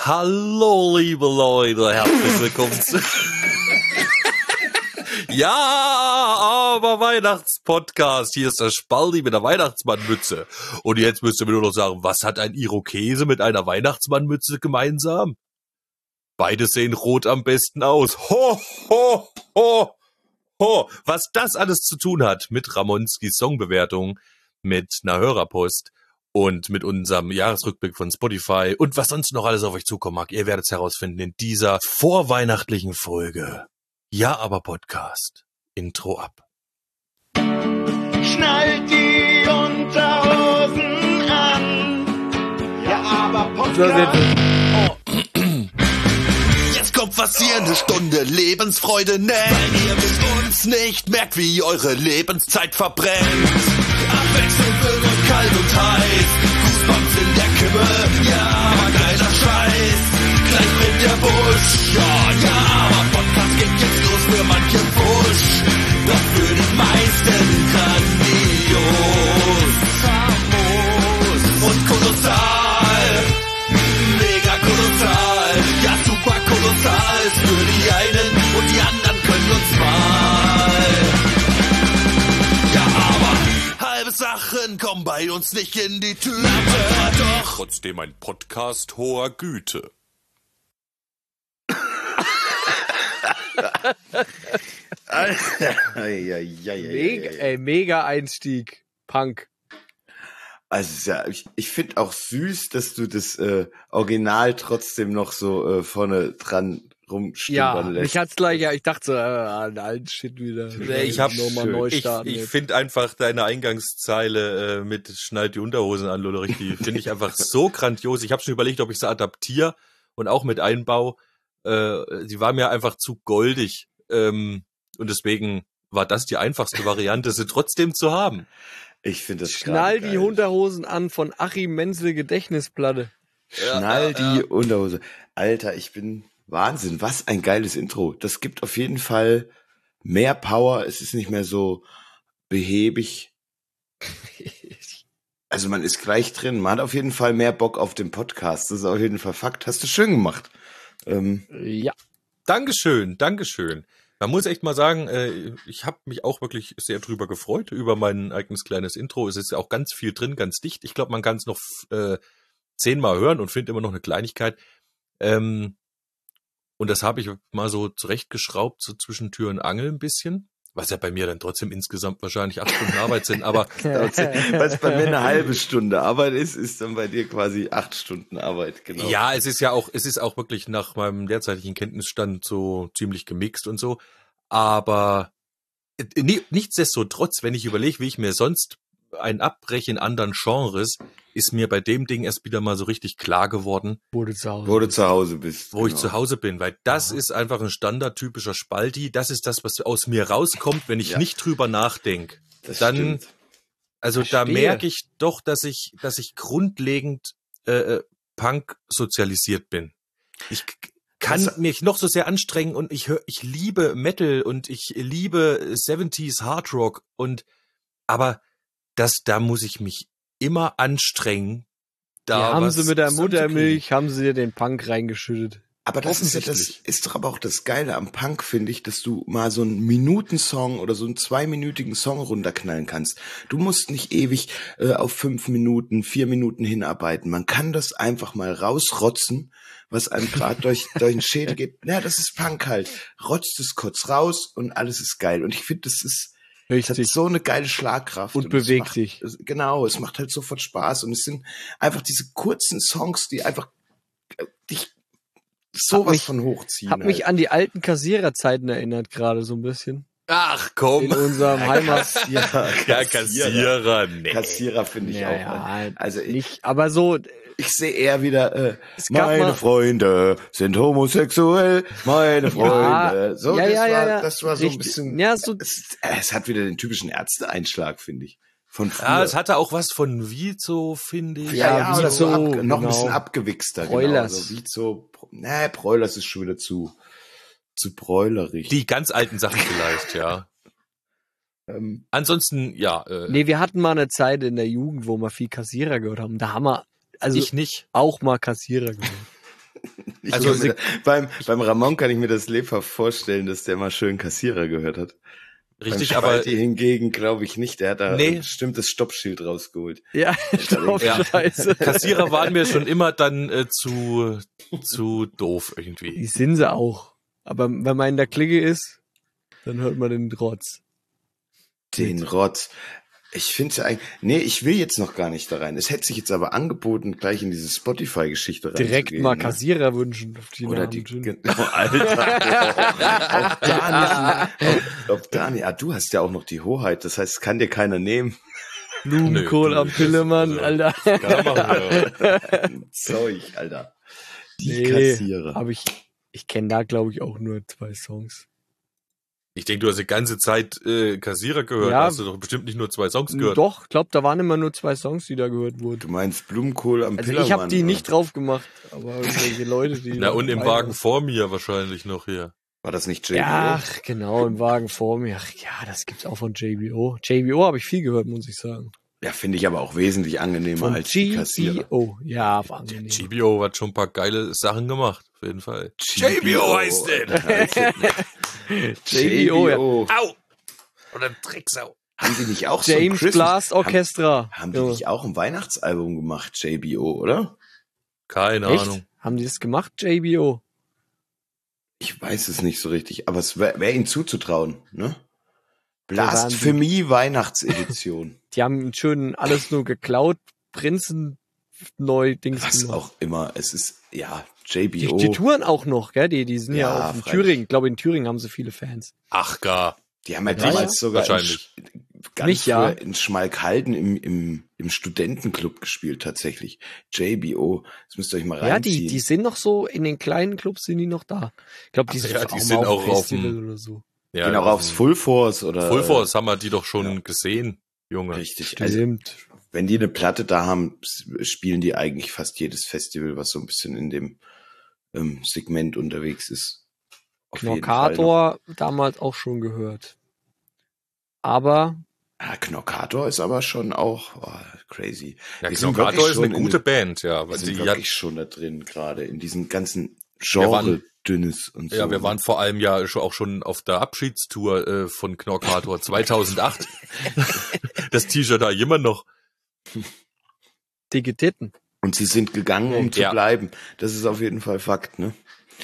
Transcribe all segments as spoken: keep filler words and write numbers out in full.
Hallo, liebe Leute, herzlich willkommen zu... Ja, aber Weihnachtspodcast. Hier ist der Spaldi mit der Weihnachtsmannmütze. Und jetzt müsst ihr mir nur noch sagen, was hat ein Irokese mit einer Weihnachtsmannmütze gemeinsam? Beide sehen rot am besten aus. Ho, ho, ho, ho. Was das alles zu tun hat mit Ramonskis Songbewertung, mit einer Hörerpost und mit unserem Jahresrückblick von Spotify und was sonst noch alles auf euch zukommen mag, ihr werdet es herausfinden in dieser vorweihnachtlichen Folge. Ja, aber Podcast. Intro ab. Schnallt die Unterhosen an. Ja, aber Podcast. Oh. Jetzt kommt was ihr eine Stunde Lebensfreude nennt. Weil ihr mit uns nicht merkt, wie eure Lebenszeit verbrennt. Abwechselnd wild und kalt und heiß. Goosebumps in der Kimme. Ja, aber geiler Scheiß. Gleich brennt der Busch. Ja, ja, aber Podcast geht jetzt los für manche Busch. Doch für die meisten grandios. Famos und kolossal. Mega kolossal. Ja, super kolossal. Ist für die einen und die anderen können uns mal. Ja, aber halbe Sachen kommen bei uns nicht in die Tüte. Aber doch trotzdem ein Podcast hoher Güte. Mega, ey, mega Einstieg. Punk. Also ja, ich, ich finde auch süß, dass du das äh, Original trotzdem noch so äh, vorne dran rumstimmern Ja, lässt. mich hat's gleich, ja, ich dachte so, äh, an alten Shit wieder. Ich hab nochmal schön. neu Ich, starten. ich jetzt. finde einfach deine Eingangszeile äh, mit Schneid die Unterhosen an, Lullerich, die finde ich einfach so grandios. Ich habe schon überlegt, ob ich sie adaptiere und auch mit einbaue. Äh, sie war mir einfach zu goldig. Ähm, und deswegen war das die einfachste Variante, sie trotzdem zu haben. Ich finde das Schnall gerade die geil. Unterhosen an von Achim Menzel Gedächtnisplatte. Schnall Ja, ja, die Unterhose. Alter, ich bin Wahnsinn. Was ein geiles Intro. Das gibt auf jeden Fall mehr Power. Es ist nicht mehr so behäbig. Also man ist gleich drin. Man hat auf jeden Fall mehr Bock auf den Podcast. Das ist auf jeden Fall Fakt. Hast du schön gemacht. Ähm, Ja. Dankeschön, Dankeschön. Man muss echt mal sagen, äh, ich habe mich auch wirklich sehr drüber gefreut, über mein eigenes kleines Intro. Es ist ja auch ganz viel drin, ganz dicht. Ich glaube, man kann es noch äh, zehnmal hören und findet immer noch eine Kleinigkeit. Ähm, und das habe ich mal so zurechtgeschraubt, so zwischen Tür und Angel ein bisschen. Was ja bei mir dann trotzdem insgesamt wahrscheinlich acht Stunden Arbeit sind, aber was bei mir eine halbe Stunde Arbeit ist, ist dann bei dir quasi acht Stunden Arbeit, genau. ja, es ist ja auch, es ist auch wirklich nach meinem derzeitigen Kenntnisstand so ziemlich gemixt und so. Aber äh, ni- nichtsdestotrotz, wenn ich überlege, wie ich mir sonst ein abbreche in anderen Genres, ist mir bei dem Ding erst wieder mal so richtig klar geworden, Wurde zu Hause. Wo du zu Hause bist. wo ich genau. zu Hause bin, weil das ist einfach ein standardtypischer Spalti. Das ist das, was aus mir rauskommt, wenn ich Ja. nicht drüber nachdenke. Das Dann, stimmt. also da Verstehe. merke ich doch, dass ich, dass ich grundlegend äh, äh, Punk sozialisiert bin. Ich k- kann Das- mich noch so sehr anstrengen und ich höre, ich liebe Metal und ich liebe siebziger Hard Rock und aber das, da muss ich mich immer anstrengen. Da Da haben was sie mit der zusammenzukriegen. Muttermilch, haben sie dir den Punk reingeschüttet. Aber das ist ja das, Offensichtlich. ist doch aber auch das Geile am Punk, finde ich, dass du mal so einen Minutensong oder so einen zweiminütigen Song runterknallen kannst. Du musst nicht ewig äh, auf fünf Minuten, vier Minuten hinarbeiten. Man kann das einfach mal rausrotzen, was einem gerade durch, durch den Schädel geht. Ja, das ist Punk halt. Rotzt es kurz raus und alles ist geil. Und ich finde, das ist, das hat Richtig. so eine geile Schlagkraft. Und es bewegt macht, dich. es- Genau, es macht halt sofort Spaß. Und es sind einfach diese kurzen Songs, die einfach äh, dich sowas mich- von hochziehen. Hab mich halt. an die alten Kassiererzeiten erinnert gerade so ein bisschen. Ach komm. In unserem Heimat. Kassierer, Ja, Kassierer, nee. Kassierer finde ich Ja, auch. ja, Also ich, nicht, aber so, ich sehe eher wieder, äh, Es gab meine mal- Freunde sind homosexuell, meine Freunde. So, ja, das, ja, war, ja, ja. das war so ein Richtig. bisschen, Ja, so, es, äh, es hat wieder den typischen Ärzteeinschlag, finde ich. Von früher. Ja, es hatte auch was von Vizo, finde ich. ja, ja, ja, wie oder so so, ab, noch ein genau. bisschen abgewichster. Broilers. Genau, so wie so, ne, Broilers ist schon wieder zu, zu bräulerig. Die ganz alten Sachen vielleicht, ja. ähm, Ansonsten, ja, äh, nee, wir hatten mal eine Zeit in der Jugend, wo wir viel Kassierer gehört haben. Da haben wir, also ich nicht. auch mal Kassierer gehört. Ich Also kann mir, beim, beim Ramon kann ich mir das lebhaft vorstellen, dass der mal schön Kassierer gehört hat. Richtig, beim aber Spalti hingegen glaube ich nicht. Der hat da Nee. ein bestimmtes Stoppschild rausgeholt. Ja, stopp, Ja. scheiße. Kassierer waren mir schon immer dann äh, zu zu doof irgendwie. Die sind sie auch. Aber wenn man in der Clique ist, dann hört man den Trotz. Den Rotz. Ich finde ja eigentlich, nee, ich will jetzt noch gar nicht da rein. Es hätte sich jetzt aber angeboten, gleich in diese Spotify-Geschichte reinzugehen. Direkt mal ne? Kassierer wünschen. Auf die Oder Namen die, Gin. genau, Alter. Auch da nicht, auch, auch da nicht. Ah, du hast ja auch noch die Hoheit, das heißt, kann dir keiner nehmen. Blumenkohl Nö, am das- Pillemann, also- Alter. Kann man machen, ja. Zeug, Alter. Die Nee, Kassierer. aber ich, ich kenne da, glaube ich, auch nur zwei Songs. Ich denke, du hast die ganze Zeit äh, Kassierer gehört. Ja. Hast du doch bestimmt nicht nur zwei Songs gehört. Doch, ich glaube, da waren immer nur zwei Songs, die da gehört wurden. Du meinst Blumenkohl am Also Pillermann? ich habe die oder? nicht drauf gemacht, aber irgendwelche Leute, die... Na, und im Wagen vor mir wahrscheinlich noch hier. War das nicht J B O? Ja, ach, genau, im Wagen vor mir. Ach, ja, das gibt's auch von J B O. J B O habe ich viel gehört, muss ich sagen. Ja, finde ich aber auch wesentlich angenehmer Von als die G B Kassierer. O. Ja, war angenehm. G B O hat schon ein paar geile Sachen gemacht, auf jeden Fall. J B O heißt J B O, ja. Au! Oder Drecksau. Haben die nicht auch so ein James Christmas- Blast Orchestra. Haben, haben die Ja. nicht auch ein Weihnachtsalbum gemacht, J B O, oder? Keine Echt? Ahnung. Haben die das gemacht, J B O? Ich weiß es nicht so richtig, aber es wäre wär ihnen zuzutrauen, ne? waren die- Blasphemie Weihnachtsedition. Die haben einen schönen alles nur geklaut, Prinzen neu Dings Was gemacht. auch immer. Es ist, ja, J B Die, O. die touren auch noch, gell? Die, die sind ja, Ja, auch in freilich. Thüringen. Ich glaube, in Thüringen haben sie viele Fans. Ach gar. Die haben ja Ja, damals ja. sogar in, Wahrscheinlich. Sch- ganz Mich, ja. früher in Schmalkalden im, im, im Studentenclub gespielt, tatsächlich. J B O. Das müsst ihr euch mal Ja, reinziehen. die, die sind noch so, in den kleinen Clubs sind die noch da. Ich glaube, die Ach sind ja, auch, die mal sind auf auch dem auf Festival dem- oder so. Ja, Genau, aufs Full Force oder. Full Force haben wir die doch schon ja. gesehen, Junge. Richtig. Also, Stimmt. wenn die eine Platte da haben, s- spielen die eigentlich fast jedes Festival, was so ein bisschen in dem ähm, Segment unterwegs ist. Auf jeden Fall noch. Knockator damals auch schon gehört. Aber Ah, Knockator ist aber schon auch oh, crazy. Ja, Die sind Knockator wirklich ist eine schon in gute den- Band, ja. Aber Wir sind die hat, wirklich schon da drin, gerade in diesem ganzen Wir waren- Genre dünnes und so. ja, wir waren vor allem ja schon- auch schon auf der Abschiedstour äh, von Knockator zweitausendacht. Das T-Shirt da immer noch. dicke Titten. Und sie sind gegangen, um zu Ja. bleiben. Das ist auf jeden Fall Fakt, ne?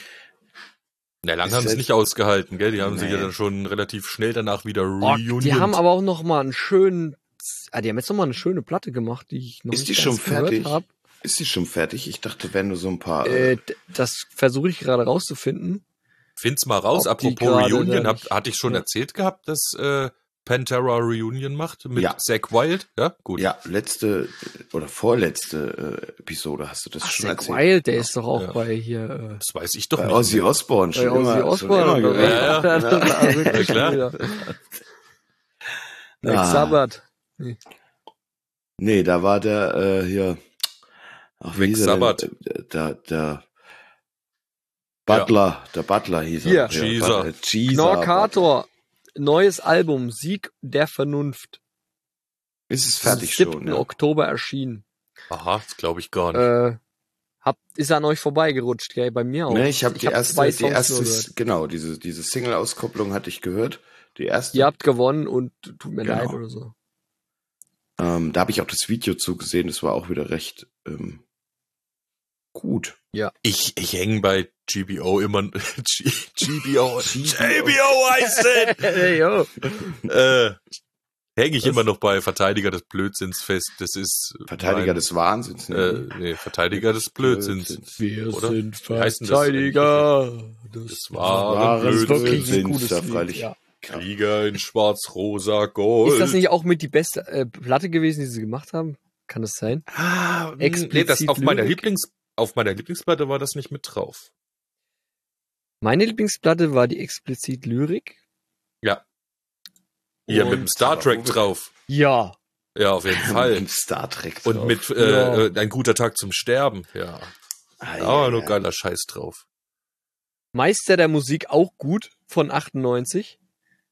Na, lang Ist haben sie es halt- nicht ausgehalten, gell? Die haben sich ja Nee. dann schon relativ schnell danach wieder Oh, reunion. die haben aber auch noch mal einen schönen, ah, die haben jetzt noch mal eine schöne Platte gemacht, die ich noch Ist nicht die ganz schon gehört fertig? hab. Ist sie schon fertig? Ich dachte, wären nur so ein paar. Äh, d- das versuche ich gerade rauszufinden. Find's mal raus. Ob die Apropos gerade Reunion, da hab, nicht- hatte ich schon ja. erzählt gehabt, dass äh, Pantera Reunion macht mit Ja. Zack Wild? Ja, gut. ja, letzte oder vorletzte äh, Episode hast du das Ach, schon Zack erzählt. Wild, der ist doch auch Ja. bei hier, Das weiß ich doch Bei nicht. Ozzy Osbourne äh, schon bei Ozzy immer, schon Osbourne. immer oder? gehört. Ja, ja. Das war wirklich Ja, klar. wieder. Black Ah. Sabbath. Nee, da war der äh, hier. Ach, wie Black hieß er Sabbath. denn? Der, der, der Butler, der Butler hieß Hier. er. Geezer. Butler, Geezer Knorkator, neues Album, Sieg der Vernunft. Butler. Ist es fertig siebten schon? Ja. Oktober erschienen. Aha, das glaube ich gar nicht. Äh, hab, ist an euch vorbeigerutscht, gell? Bei mir auch. Nee, ich habe die hab erste, zwei die Songs erste, nur gehört. genau, diese, diese Single-Auskopplung hatte ich gehört. Die erste. Ihr habt gewonnen und tut mir Genau. leid oder so. Ähm, da habe ich auch das Video zugesehen, das war auch wieder recht ähm, gut. Ich, ich hänge bei G B O immer. G- GBO. G B O. G B O heißt es! Hey, yo. äh, hänge ich immer noch bei Verteidiger des Blödsinns fest. Das ist. Verteidiger mein, des Wahnsinns. Äh, nee, Verteidiger des Blödsinns. Wir Oder? sind Wie heißt denn das? Verteidiger. Das war Wahres Das ist wirklich Blödsinn, ein gutes ja, Lied, freilich. ja. Krieger in schwarz-rosa Gold. Ist das nicht auch mit die beste äh, Platte gewesen, die sie gemacht haben? Kann das sein? Ah, nee, Explizit das auf meiner Lyrik? Lieblings, auf meiner Lieblingsplatte war das nicht mit drauf. Meine Lieblingsplatte war die explizit Lyrik. Ja. Hier Und- mit dem Star Trek drauf. Ja. Ja, auf jeden Fall. Mit Star Trek Und drauf. mit äh, Ja. äh, Ein guter Tag zum Sterben. Ja. Ah, Da war ja, nur ja. geiler Scheiß drauf. Meister der Musik auch gut von achtundneunzig.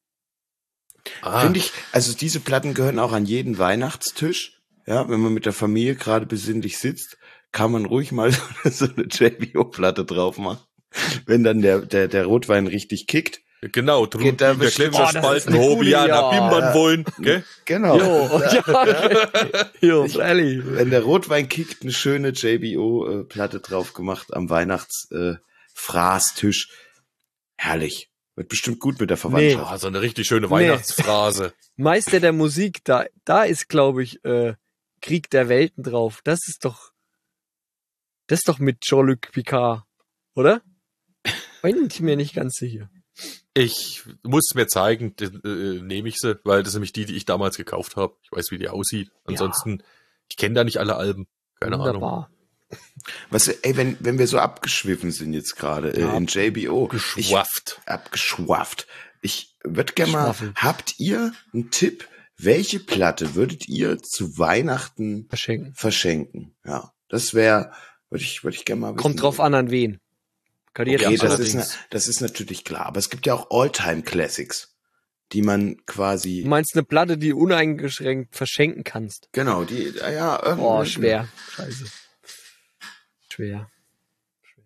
Ah, Finde ich, also diese Platten gehören auch an jeden Weihnachtstisch. Ja, wenn man mit der Familie gerade besinnlich sitzt, kann man ruhig mal so eine J B O-Platte drauf machen. Wenn dann der, der, der Rotwein richtig kickt. Genau, drum, Geht da der bestimmt- Klemmscher Oh, das Spalten, ist eine hob, coole- ja, ja, nach Bimbern ja. wollen, gell? Genau. Jo, ja. Jo, ehrlich. Wenn der Rotwein kickt, eine schöne J B O-Platte drauf gemacht am Weihnachts-Fraßtisch. Herrlich. Wird bestimmt gut mit der Verwandtschaft. Ah, so eine richtig schöne Nee. Weihnachtsphrase. Meister der Musik, da, da ist, glaube ich, äh, Krieg der Welten drauf. Das ist doch, das ist doch mit Jean-Luc Picard, oder? Bin ich mir nicht ganz sicher. Ich muss mir zeigen, den, äh, nehme ich sie, weil das sind nämlich die, die ich damals gekauft habe. Ich weiß, wie die aussieht. Ansonsten, ich kenne da nicht alle Alben. Keine Ahnung. Wunderbar. Was, ey, wenn, wenn wir so abgeschwiffen sind jetzt gerade äh, Ja. in J B O. Geschwafft. Ich, abgeschwafft. Ich würde gerne mal, Schwaffelt. habt ihr einen Tipp? Welche Platte würdet ihr zu Weihnachten Verschenken. verschenken? Ja, das wäre, würde ich, würde ich gerne mal wissen. Kommt drauf an, an wen. Kann ich jetzt Okay, nicht das sagen. ist, na, das ist natürlich klar. Aber es gibt ja auch All-Time-Classics, die man quasi, Du meinst eine Platte, die du uneingeschränkt verschenken kannst? genau, die, ja, ja, irgendwie. Oh, schwer. Scheiße. Schwer. Schwer.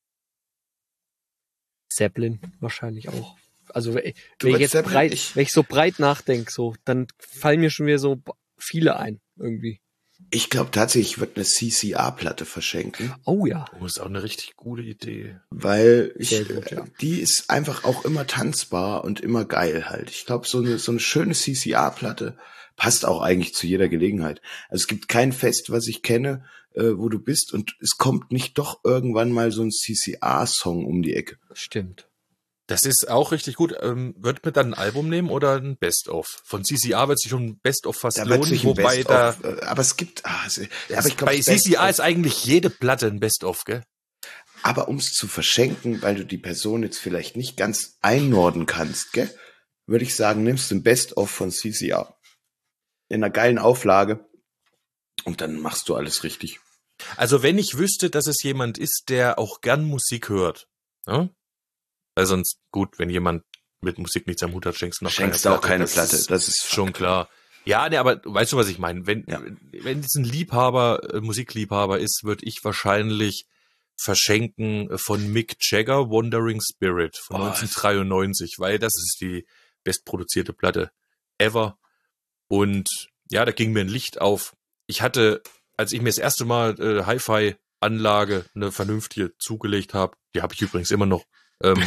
Zeppelin wahrscheinlich auch. Also wenn Du wenn ich meinst jetzt Zeppelin? breit, Ich- wenn ich so breit nachdenke, so, dann fallen mir schon wieder so viele ein irgendwie. Ich glaube tatsächlich, ich würde eine C C A-Platte verschenken, Oh ja. Oh, ist auch eine richtig gute Idee. weil ich, Sehr gut, ja. äh, die ist einfach auch immer tanzbar und immer geil halt. Ich glaube, so eine, so eine schöne C C A-Platte passt auch eigentlich zu jeder Gelegenheit. Also es gibt kein Fest, was ich kenne, äh, wo du bist und es kommt nicht doch irgendwann mal so ein C C A-Song um die Ecke. Stimmt. Das ist auch richtig gut. Ähm, wird mir dann ein Album nehmen oder ein Best-of? Von C C A wird sich schon ein Best-of fast Da wird lohnen, sich ein wobei da, Best-of, äh, aber es gibt, ah, es, das, aber ich glaube, bei C C A ist eigentlich jede Platte ein Best-of, gell? aber ums zu verschenken, weil du die Person jetzt vielleicht nicht ganz einnorden kannst, gell, würde ich sagen, nimmst du ein Best-of von C C A in einer geilen Auflage und dann machst du alles richtig. Also wenn ich wüsste, dass es jemand ist, der auch gern Musik hört, ne? Weil sonst, gut, wenn jemand mit Musik nichts am Hut hat, schenkst du noch Schenkst keine du auch keine das Platte, ist das ist schon Fakt. klar. Ja, ne, aber weißt du, was ich meine? Wenn, Ja. wenn es ein Liebhaber, äh, Musikliebhaber ist, würde ich wahrscheinlich verschenken äh, von Mick Jagger, Wandering Spirit von Oh, neunzehnhundertdreiundneunzig, weil das ist die bestproduzierte Platte ever. Und ja, da ging mir ein Licht auf. Ich hatte, als ich mir das erste Mal äh, Hi-Fi-Anlage, eine vernünftige zugelegt habe, die habe ich übrigens immer noch, ähm,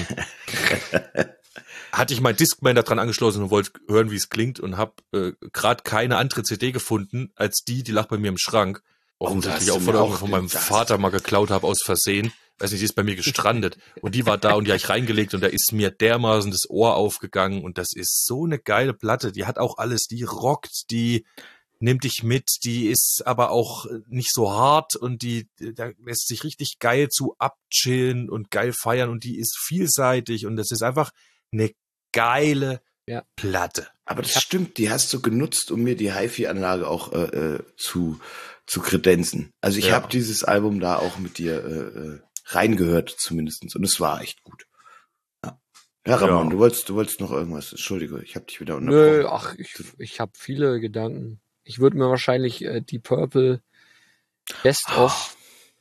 hatte ich mein Discman da dran angeschlossen und wollte hören, wie es klingt und habe äh, gerade keine andere C D gefunden als die, die lag bei mir im Schrank. Offensichtlich da hast auch du von, mir irgendwo auch von meinem den- das- Vater mal geklaut habe aus Versehen. Weiß nicht, die ist bei mir gestrandet. Und die war da und die habe ich reingelegt und da ist mir dermaßen das Ohr aufgegangen und das ist so eine geile Platte. Die hat auch alles, die rockt, die nimmt dich mit, die ist aber auch nicht so hart und die, da lässt sich richtig geil zu abchillen und geil feiern und die ist vielseitig und das ist einfach eine geile Ja. Platte. Aber das stimmt, die hast du genutzt, um mir die Hi-Fi-Anlage auch äh, äh, zu zu kredenzen. Also ich Ja. habe dieses Album da auch mit dir äh, äh, reingehört zumindestens und es war echt gut. Ja, ja Ramon, Ja. du wolltest du wolltest noch irgendwas. Entschuldige, ich habe dich wieder Nö, unterbrochen. ach, ich, ich habe viele Gedanken. Ich würde mir wahrscheinlich äh, die Purple Best of.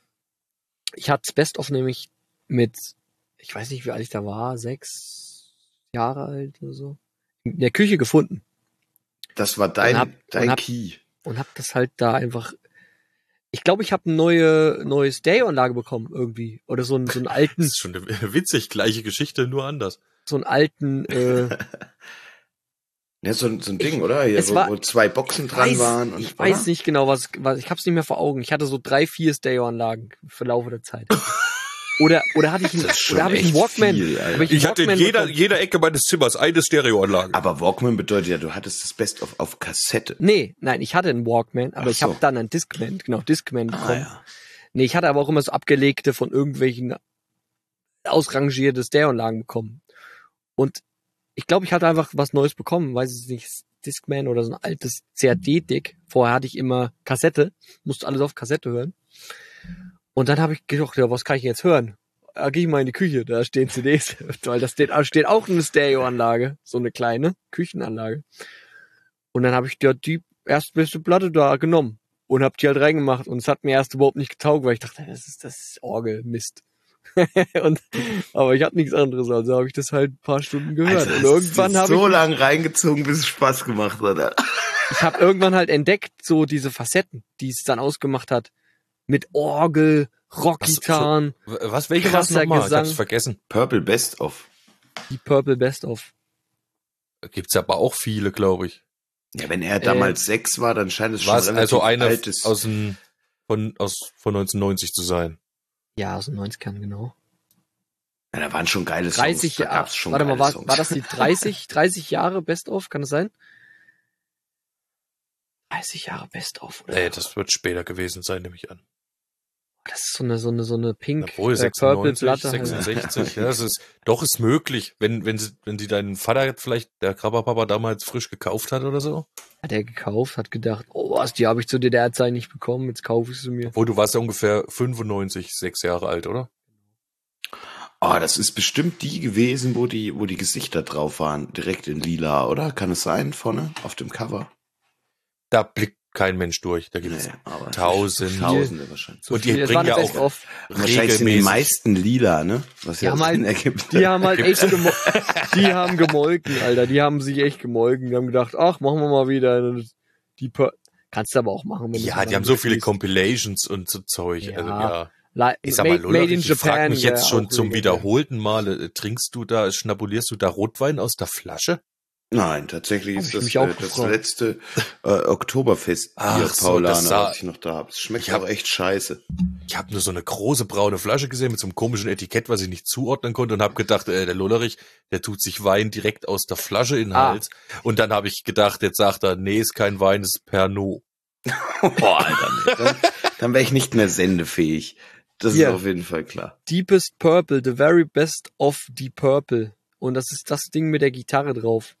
Ich hatte Best of nämlich mit, ich weiß nicht, wie alt ich da war, sechs Jahre alt oder so, in der Küche gefunden Das war dein Und hab- dein und hab- Key. und habe das halt da einfach. Ich glaube, ich habe eine neue neue Stereoanlage bekommen irgendwie oder so einen so einen Das alten ist schon eine witzig, gleiche Geschichte, nur anders. so einen alten. Äh, Ja, so, ein- so ein Ding, oder? Hier, es wo, war- wo zwei Boxen ich dran weiß, waren. Und, ich weiß oder? nicht genau, was, was ich hab's nicht mehr vor Augen. Ich hatte so drei, vier Stereoanlagen für Laufe der Zeit. Oder oder hatte ich einen, Das ist schon oder habe ich einen echt Walkman? viel, Alter. Hab ich, Ich einen hatte in Walkman jeder, bekommen? jeder Ecke meines Zimmers eine Stereoanlage. Aber Walkman bedeutet ja, du hattest das Best of auf Kassette. Nee, nein, ich hatte einen Walkman, aber Ach ich so. habe dann einen Discman, genau, Discman bekommen. Ah, ja. Nee, ich hatte aber auch immer so abgelegte von irgendwelchen ausrangierte Stereoanlagen bekommen. Und ich glaube, ich hatte einfach was Neues bekommen, weiß ich nicht, Discman oder so ein altes C A D-Dick. Vorher hatte ich immer Kassette, musste alles auf Kassette hören. Und dann habe ich gedacht, ja, was kann ich jetzt hören? Da gehe ich mal in die Küche, da stehen C Ds, weil da steht, da steht auch eine Stereoanlage, so eine kleine Küchenanlage. Und dann habe ich ja die erstbeste Platte da genommen. und hab die halt reingemacht und es hat mir erst überhaupt nicht getaugt, weil ich dachte, das ist das ist Orgelmist. und aber ich hab nichts anderes, also habe ich das halt ein paar Stunden gehört Also, und irgendwann habe so ich lang reingezogen, bis es Spaß gemacht hat. ich habe irgendwann halt entdeckt so diese Facetten, die es dann ausgemacht hat mit Orgel, Rockgitarren, Was, welche war's krasser nochmal? Ich Gesang. hab's vergessen. Purple Best of. die Purple Best of. Gibt's aber auch viele, glaube ich. Ja, wenn er damals äh, sechs war, dann scheint es schon War es relativ also eine altes. aus den, von, aus, von neunzehnhundertneunzig zu sein? Ja, aus den neunzigern, genau. Ja, da waren schon geile dreißig Songs. Da Jahre. gab's schon Warte mal, geile war, Songs. war das die dreißig, dreißig Jahre Best of? Kann das sein? dreißig Jahre Best of, oder? Nee, das wird später gewesen sein, nehme ich an. Das ist so eine, so eine, so eine Pink, Obwohl, äh, Purple sechsundneunzig, Platte. sechsundsechzig, ja, das ist, doch ist möglich, wenn, wenn sie, wenn sie deinen Vater vielleicht, der Krabberpapa damals frisch gekauft hat oder so. Hat er gekauft, hat gedacht, oh was, die habe ich zu D D R-Zeit nicht bekommen, jetzt kaufe ich sie mir. Obwohl, du warst ja ungefähr fünfundneunzig, sechs Jahre alt, oder? Oh, das ist bestimmt die gewesen, wo die, wo die Gesichter drauf waren, direkt in lila, oder? Kann es sein, vorne, auf dem Cover? Da blickt kein Mensch durch, da gibt es Nee, aber Tausende. Tausende wahrscheinlich. So Und die viel. Es bringen war ja eine auch Best-of. Wahrscheinlich sind die regelmäßig. meisten lila, ne? Was Die ja haben Sinn halt- ergibt. Die haben halt echt gemo die haben gemolken, Alter. Die haben sich echt gemolken. Die haben gedacht, ach, machen wir mal wieder die Pur Kannst du aber auch machen, wenn du Ja, so die haben lange so viele spielst. Compilations und so Zeug. Ja. Also ja. La Ich sag mal, made, made in Lullerich, ich frag Japan. mich jetzt ja, schon auch zum legendär. wiederholten Male, äh, trinkst du da, schnabulierst du da Rotwein aus der Flasche? Nein, tatsächlich Hab ist ich das mich auch äh, das gefragt. letzte äh, Oktoberfest Ach hier, so, Paulaner, das sah- was ich noch da habe. Es schmeckt Ich hab- auch echt scheiße. Ich habe nur so eine große braune Flasche gesehen mit so einem komischen Etikett, was ich nicht zuordnen konnte und habe gedacht, äh, der Lullerich, der tut sich Wein direkt aus der Flasche in den Ah. Hals. Und dann habe ich gedacht, jetzt sagt er, nee, ist kein Wein, ist Pernod. Boah, Alter, nee. Dann, dann wäre ich nicht mehr sendefähig. Das Ja. ist auf jeden Fall klar. Deepest Purple, the very best of Deep Purple. Und das ist das Ding mit der Gitarre drauf.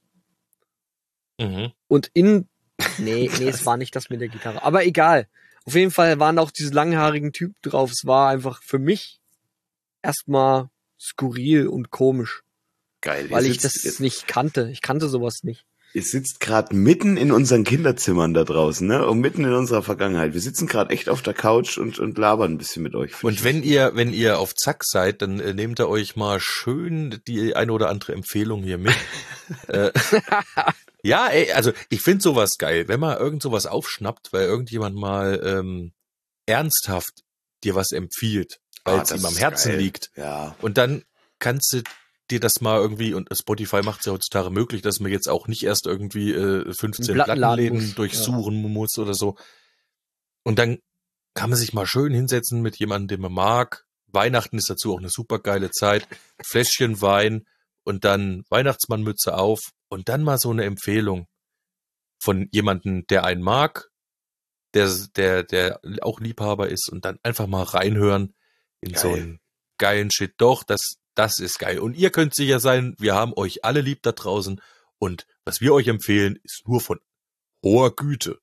Mhm. Und in, nee, nee, es war nicht das mit der Gitarre. Aber egal. Auf jeden Fall waren auch diese langhaarigen Typen drauf. Es war einfach für mich erstmal skurril und komisch, Geil. weil ihr ich sitzt, das nicht kannte. Ich kannte sowas nicht. Ihr sitzt gerade mitten in unseren Kinderzimmern da draußen, ne? Und mitten in unserer Vergangenheit. Wir sitzen gerade echt auf der Couch und, und labern ein bisschen mit euch. Und wenn ihr, wenn ihr auf Zack seid, dann äh, nehmt ihr euch mal schön die eine oder andere Empfehlung hier mit. äh, ja, ey, also ich finde sowas geil, wenn man irgend sowas aufschnappt, weil irgendjemand mal ähm, ernsthaft dir was empfiehlt, weil Ah, es das ihm am ist Herzen geil. liegt. Ja. Und dann kannst du dir das mal irgendwie, und Spotify macht es ja heutzutage möglich, dass man jetzt auch nicht erst irgendwie äh, fünfzehn Einen Plattenladen Plattenläden muss, durchsuchen muss oder so. Und dann kann man sich mal schön hinsetzen mit jemandem, den man mag. Weihnachten ist dazu auch eine super geile Zeit. Fläschchen Wein und dann Weihnachtsmannmütze auf und dann mal so eine Empfehlung von jemandem, der einen mag, der, der, der auch Liebhaber ist und dann einfach mal reinhören in Geil. so einen geilen Shit. Doch, das, das ist geil. Und ihr könnt sicher sein, wir haben euch alle lieb da draußen und was wir euch empfehlen, ist nur von hoher Güte.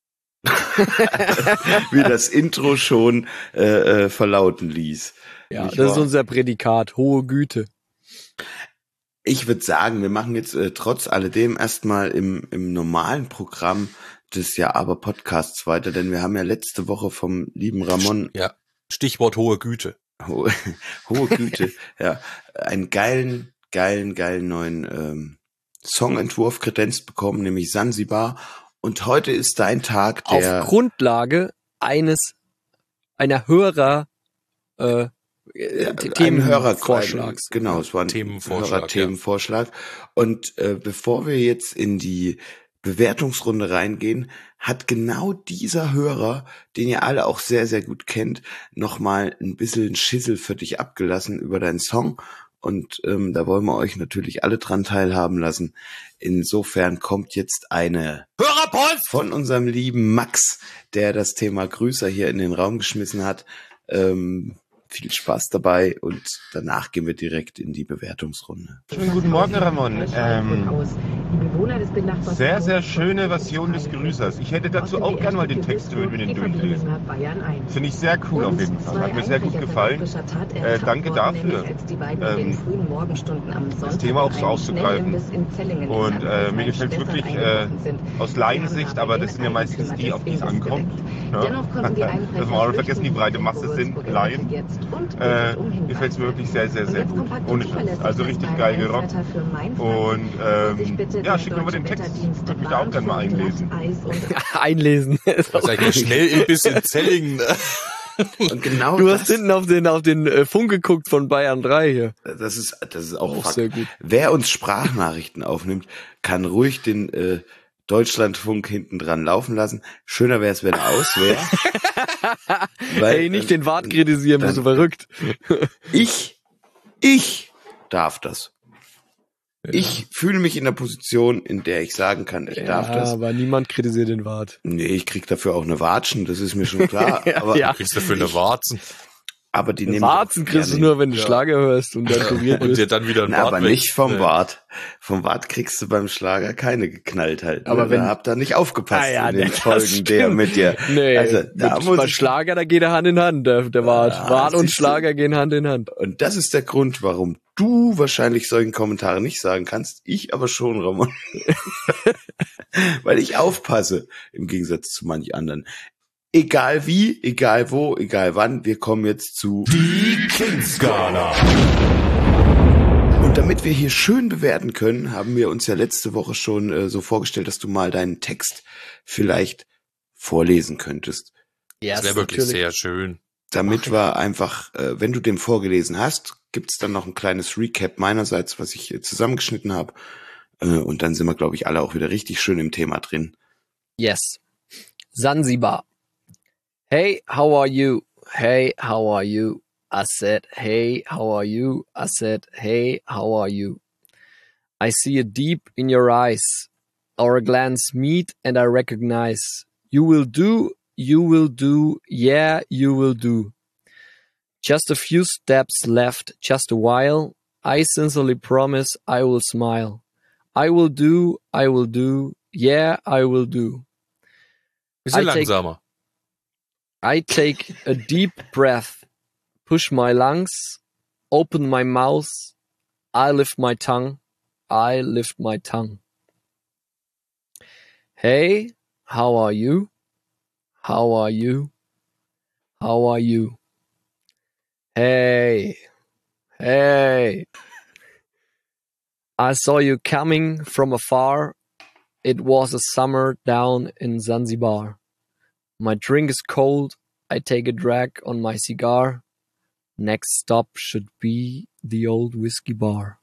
Wie das Intro schon äh, äh, verlauten ließ. Ja, Nicht das ist wahr? unser Prädikat. Hohe Güte. Ich würde sagen, wir machen jetzt äh, trotz alledem erstmal im, im normalen Programm des Ja aber Podcasts weiter, denn wir haben ja letzte Woche vom lieben Ramon Ja, Stichwort hohe Güte. hohe, hohe Güte, ja, einen geilen, geilen, geilen neuen ähm, Songentwurf kredenzt bekommen, nämlich Sansibar. Und heute ist dein Tag, der Auf Grundlage eines, einer Hörer, äh, Ja, T- ein Hörer- Themenvorschlags. Genau, es war ein Themenvorschlag, Hörer-Themenvorschlag. Und äh, bevor wir jetzt in die Bewertungsrunde reingehen, hat genau dieser Hörer, den ihr alle auch sehr, sehr gut kennt, nochmal ein bisschen Schissel für dich abgelassen über deinen Song. Und ähm, da wollen wir euch natürlich alle dran teilhaben lassen. Insofern kommt jetzt eine Hörerpost! von unserem lieben Max, der das Thema Grüßer hier in den Raum geschmissen hat. Ähm, viel Spaß dabei und danach gehen wir direkt in die Bewertungsrunde. Schönen guten Morgen, Ramon. Ähm, Die Bewohner des benachbarten Sehr, sehr schöne Version des Grüßers. Ich hätte dazu auch gerne mal den Text gehört, wenn den durchlesen. Finde ich sehr cool auf jeden Fall. Hat mir sehr gut gefallen. Äh, danke dafür, ähm, das Thema auch so aufzugreifen. Und äh, mir gefällt es wirklich äh, aus Laiensicht, aber das sind ja meistens die, auf die es ankommt. Ja? Dass wir auch vergessen, die breite Masse sind Laien. Äh, gefällt es mir wirklich sehr, sehr, sehr gut. Ohne Scheiß. Also richtig geil gerockt. Und ähm, ja, schick mir mal den Text. Würde mich da auch gerne mal einlesen. Einlesen. Seid ihr schnell ein bisschen Zellingen. Und genau Du das, hast hinten auf den, auf den äh, Funk geguckt von Bayern drei hier. das ist, das ist auch, Auch Fakt. sehr gut. Wer uns Sprachnachrichten aufnimmt, kann ruhig den äh, Deutschlandfunk hinten dran laufen lassen. Schöner wäre es, wenn er aus wäre. Weil, Ey, nicht den Wart kritisieren, bist du verrückt. Ich, ich darf das. Ich fühle mich in der Position, in der ich sagen kann, ich darf Ja, das. aber niemand kritisiert den Wart. Nee, ich krieg dafür auch eine Watschen, das ist mir schon klar. aber, ja. Kriegst du dafür eine Warzen aber die nehmen Warzen kriegst du nur, wenn du Ja. Schlager hörst und dann kuriert und bist. dir dann wieder ein Na, Bart aber weg. nicht vom Nee. Wart. Vom Wart kriegst du beim Schlager keine geknallt halt. Aber Aber wenn- wenn habt da nicht aufgepasst Ah ja, in den das Folgen der stimmt. mit dir. Nee, Also da mit, muss bei ich, Schlager, da geht er Hand in Hand, der, der Wart. Ja, Wart und siehst du. Schlager gehen Hand in Hand. und das ist der Grund, warum du wahrscheinlich solchen Kommentare nicht sagen kannst. Ich aber schon, Ramon. Weil ich aufpasse, im Gegensatz zu manch anderen. Egal wie, egal wo, egal wann, wir kommen jetzt zu Die King-Skala. Und damit wir hier schön bewerten können, haben wir uns ja letzte Woche schon äh, so vorgestellt, dass du mal deinen Text vielleicht vorlesen könntest. Ja, Das wäre wirklich sehr schön. Damit wir einfach, äh, wenn du den vorgelesen hast, gibt's dann noch ein kleines Recap meinerseits, was ich äh, zusammengeschnitten habe. Äh, und dann sind wir, glaube ich, alle auch wieder richtig schön im Thema drin. Yes. Zanzibar. Hey, how are you? Hey, how are you? I said, hey, how are you? I said, hey, how are you? I see it deep in your eyes. Our glance meet and I recognize. You will do, you will do, yeah, you will do. Just a few steps left, just a while. I sincerely promise I will smile. I will do, I will do, yeah, I will do. Bisschen I take- langsamer. I take a deep breath, push my lungs, open my mouth, I lift my tongue, I lift my tongue. Hey, how are you? How are you? How are you? Hey, hey. I saw you coming from afar. It was a summer down in Zanzibar. My drink is cold. I take a drag on my cigar. Next stop should be the old whiskey bar.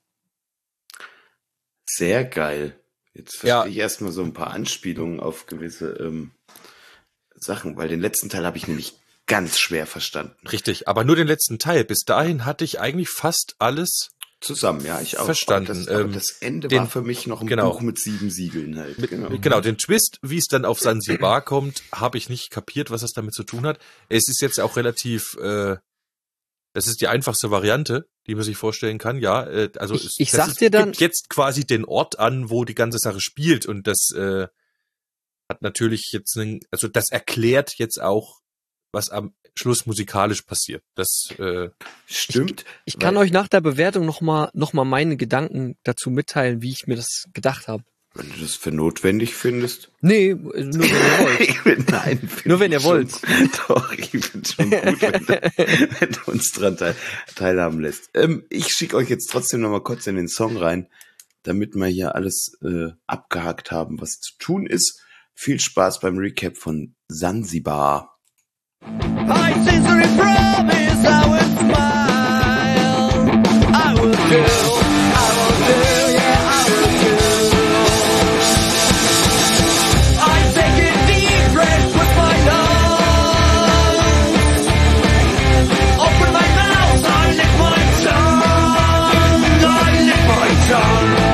Sehr geil. Jetzt Ja. verstehe ich erstmal so ein paar Anspielungen auf gewisse ähm, Sachen, weil den letzten Teil habe ich nämlich ganz schwer verstanden. Richtig, aber nur den letzten Teil. Bis dahin hatte ich eigentlich fast alles Zusammen, ja, ich auch. Verstanden. Aber das, aber Ähm, das Ende den- war für mich noch ein genau. Buch mit sieben Siegeln halt. Mit, genau. genau, den Twist, wie es dann auf Zanzibar kommt, habe ich nicht kapiert, was das damit zu tun hat. Es ist jetzt auch relativ, äh, das ist die einfachste Variante, die man sich vorstellen kann, ja. Äh, also Ich- es, ich das sag ist, dir dann- gibt jetzt quasi den Ort an, wo die ganze Sache spielt und das äh, hat natürlich jetzt einen, also das erklärt jetzt auch, was am Schluss musikalisch passiert. Das äh, Stimmt. Ich kann weil- euch nach der Bewertung nochmal noch mal meine Gedanken dazu mitteilen, wie ich mir das gedacht habe. Wenn du das für notwendig findest. Nee, nur wenn ihr wollt. Ich bin, nein, find Nur wenn ich ihr wollt. Schon, doch, ich finde schon gut, wenn du, wenn du uns dran teil, teilhaben lässt. Ähm, ich schicke euch jetzt trotzdem nochmal kurz in den Song rein, damit wir hier alles äh, abgehakt haben, was zu tun ist. Viel Spaß beim Recap von Zanzibar. I sincerely promise I will smile. I will do, I will do, yeah, I will do. I take a deep breath with my lungs. Open my mouth, I lick my tongue. I lick my tongue.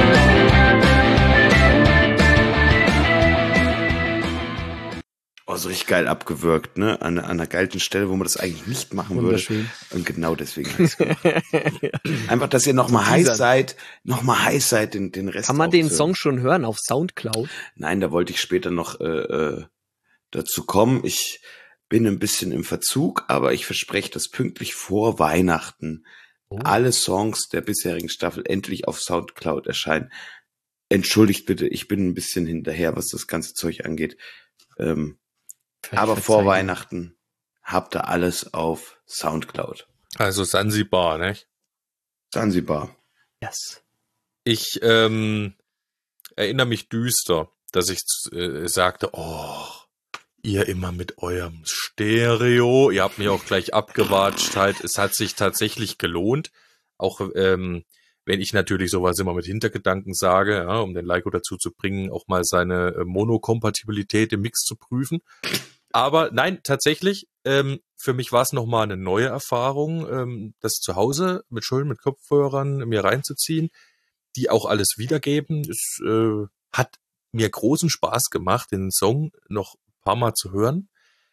Oh, so richtig geil abgewürgt, ne? An, an einer geilen Stelle, wo man das eigentlich nicht machen würde. Wunderschön. Und genau deswegen habe ich gemacht. Einfach, dass ihr nochmal heiß seid, nochmal heiß seid, den, den Rest Kann man den aufzuhören. Song schon hören auf Soundcloud? Nein, da wollte ich später noch äh, äh, dazu kommen. Ich bin ein bisschen im Verzug, aber ich verspreche, dass pünktlich vor Weihnachten Oh. alle Songs der bisherigen Staffel endlich auf Soundcloud erscheinen. Entschuldigt bitte, ich bin ein bisschen hinterher, was das ganze Zeug angeht. Ähm, aber vor Verzeihen. Weihnachten habt ihr alles auf Soundcloud. Also Sansibar, ne? Sansibar. Yes. Ich ähm, erinnere mich düster, dass ich äh, sagte, oh, ihr immer mit eurem Stereo. Ihr habt mich auch gleich abgewatscht. Halt, es hat sich tatsächlich gelohnt. Auch ähm, wenn ich natürlich sowas immer mit Hintergedanken sage, ja, um den Leiko dazu zu bringen, auch mal seine äh, Monokompatibilität im Mix zu prüfen. Aber nein, tatsächlich, ähm, für mich war es nochmal eine neue Erfahrung, ähm, das zu Hause mit schön mit Kopfhörern mir reinzuziehen, die auch alles wiedergeben. Es äh, hat mir großen Spaß gemacht, den Song noch paar Mal zu hören.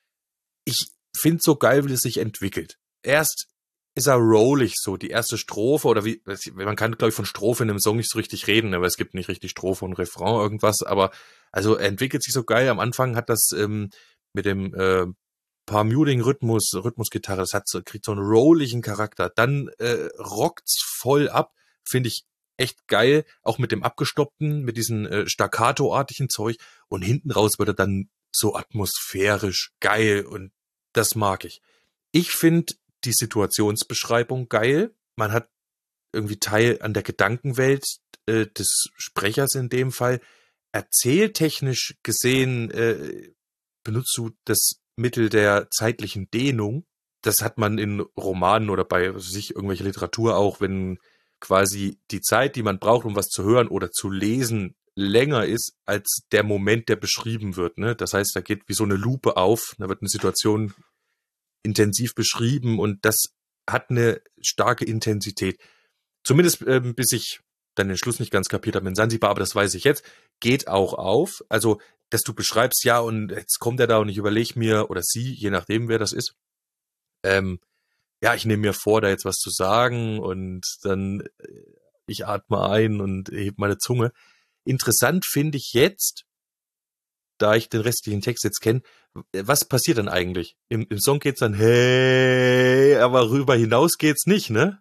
Ich finde so geil, wie es sich entwickelt. Erst ist er rollig, so die erste Strophe oder wie, man kann, glaube ich, von Strophe in einem Song nicht so richtig reden, aber es gibt nicht richtig Strophe und Refrain, irgendwas, aber also er entwickelt sich so geil. Am Anfang hat das ähm, mit dem äh, Paar-Muting-Rhythmus, Rhythmusgitarre, das hat so, kriegt so einen rolligen Charakter. Dann äh, rockt's voll ab, finde ich echt geil, auch mit dem Abgestoppten, mit diesem äh, Staccato-artigen Zeug und hinten raus wird er dann so atmosphärisch geil und das mag ich. Ich finde die Situationsbeschreibung geil. Man hat irgendwie Teil an der Gedankenwelt äh, des Sprechers in dem Fall. Erzähltechnisch gesehen äh, benutzt du das Mittel der zeitlichen Dehnung. Das hat man in Romanen oder bei sich irgendwelcher Literatur auch, wenn quasi die Zeit, die man braucht, um was zu hören oder zu lesen, länger ist als der Moment, der beschrieben wird. Ne? Das heißt, da geht wie so eine Lupe auf, da wird eine Situation intensiv beschrieben und das hat eine starke Intensität. Zumindest ähm, bis ich dann den Schluss nicht ganz kapiert habe in Sansibar, aber das weiß ich jetzt, geht auch auf. Also, dass du beschreibst, ja, und jetzt kommt er da und ich überlege mir, oder sie, je nachdem, wer das ist, ähm, ja, ich nehme mir vor, da jetzt was zu sagen und dann äh, ich atme ein und heb meine Zunge. Interessant finde ich jetzt, da ich den restlichen Text jetzt kenne, was passiert dann eigentlich? Im, im Song geht's dann, hey, aber rüber hinaus geht's nicht, ne?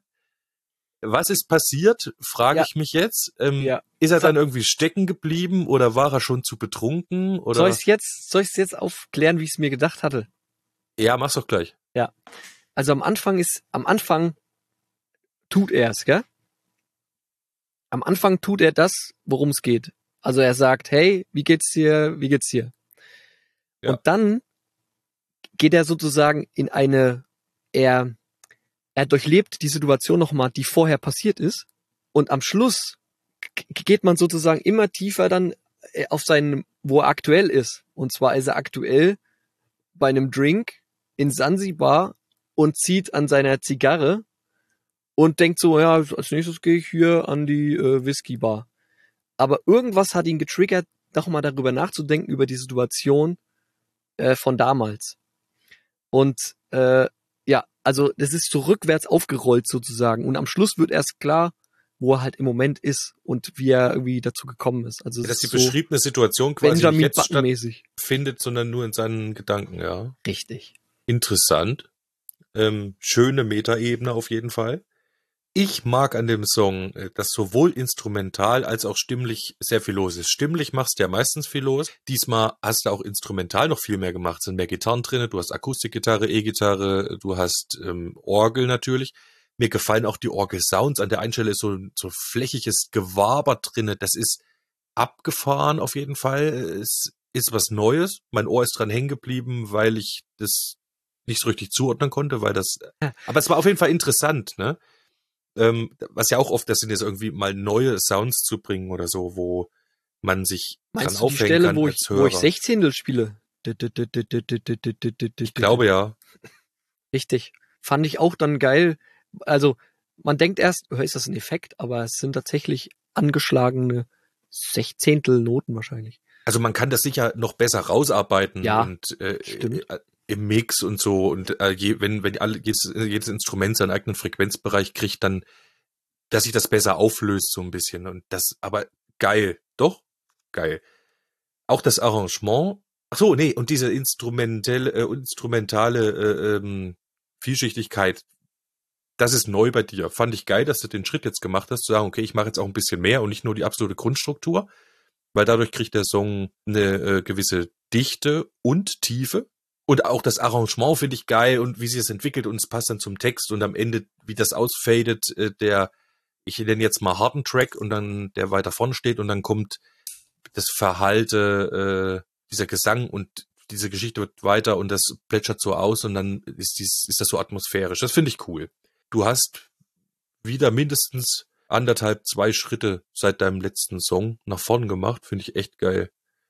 Was ist passiert, frage Ja. ich mich jetzt. Ähm, Ja. Ist er dann irgendwie stecken geblieben oder war er schon zu betrunken? Oder? Soll ich jetzt, soll ich jetzt aufklären, wie ich es mir gedacht hatte? Ja, mach's doch gleich. Also am Anfang ist, am Anfang tut er es, gell? Am Anfang tut er das, worum es geht. Also er sagt, hey, wie geht's dir, wie geht's dir? Ja. Und dann geht er sozusagen in eine, er, er durchlebt die Situation nochmal, die vorher passiert ist. Und am Schluss g- geht man sozusagen immer tiefer dann äh, auf seinen, wo er aktuell ist. Und zwar ist er aktuell bei einem Drink in Sansibar und zieht an seiner Zigarre und denkt so, ja, als nächstes gehe ich hier an die äh, Whisky-Bar. Aber irgendwas hat ihn getriggert, nochmal darüber nachzudenken, über die Situation äh, von damals. Und äh, ja, also das ist so rückwärts aufgerollt sozusagen. Und am Schluss wird erst klar, wo er halt im Moment ist und wie er irgendwie dazu gekommen ist. Also es Dass die ist so beschriebene Situation quasi nicht Benjamin jetzt Button-mäßig. stattfindet, sondern nur in seinen Gedanken, ja. Richtig. Interessant. Ähm, schöne Metaebene auf jeden Fall. Ich mag an dem Song, äh, dass sowohl instrumental als auch stimmlich sehr viel los ist. Stimmlich machst du ja meistens viel los. Diesmal hast du auch instrumental noch viel mehr gemacht. Es sind mehr Gitarren drin, du hast Akustikgitarre, E-Gitarre, du hast ähm, Orgel natürlich. Mir gefallen auch die Orgel-Sounds. An der einen Stelle ist so, so flächiges Gewaber drinne. Das ist abgefahren auf jeden Fall. Es ist was Neues. Mein Ohr ist dran hängen geblieben, weil ich das nicht so richtig zuordnen konnte, weil das, aber es war auf jeden Fall interessant, ne? Ähm, was ja auch oft das sind, jetzt irgendwie mal neue Sounds zu bringen oder so, wo man sich Meinst dran du die aufhängen Stelle, kann wo als ich, Hörer. wo ich Sechzehntel spiele? Ich glaube ja. Richtig. Fand ich auch dann geil. Also, man denkt erst, oh, ist das ein Effekt? Aber es sind tatsächlich angeschlagene Sechzehntel Noten wahrscheinlich. Also man kann das sicher noch besser rausarbeiten Ja, und äh, stimmt. äh, im Mix und so und äh, je, wenn wenn alle jedes, jedes Instrument seinen eigenen Frequenzbereich kriegt, dann dass sich das besser auflöst so ein bisschen und das aber geil, doch geil. Auch das Arrangement. Ach so, nee, und diese instrumentelle äh, instrumentale äh, ähm, Vielschichtigkeit, das ist neu bei dir. Fand ich geil, dass du den Schritt jetzt gemacht hast, zu sagen, okay, ich mache jetzt auch ein bisschen mehr und nicht nur die absolute Grundstruktur, weil dadurch kriegt der Song eine äh, gewisse Dichte und Tiefe. Und auch das Arrangement finde ich geil und wie sie es entwickelt und es passt dann zum Text und am Ende, wie das ausfadet, äh, der, ich nenne jetzt mal harten Track und dann der weiter vorne steht und dann kommt das Verhalte, äh, dieser Gesang und diese Geschichte wird weiter und das plätschert so aus und dann ist dies, ist das so atmosphärisch. Das finde ich cool. Du hast wieder mindestens anderthalb, zwei Schritte seit deinem letzten Song nach vorn gemacht. Finde ich echt geil.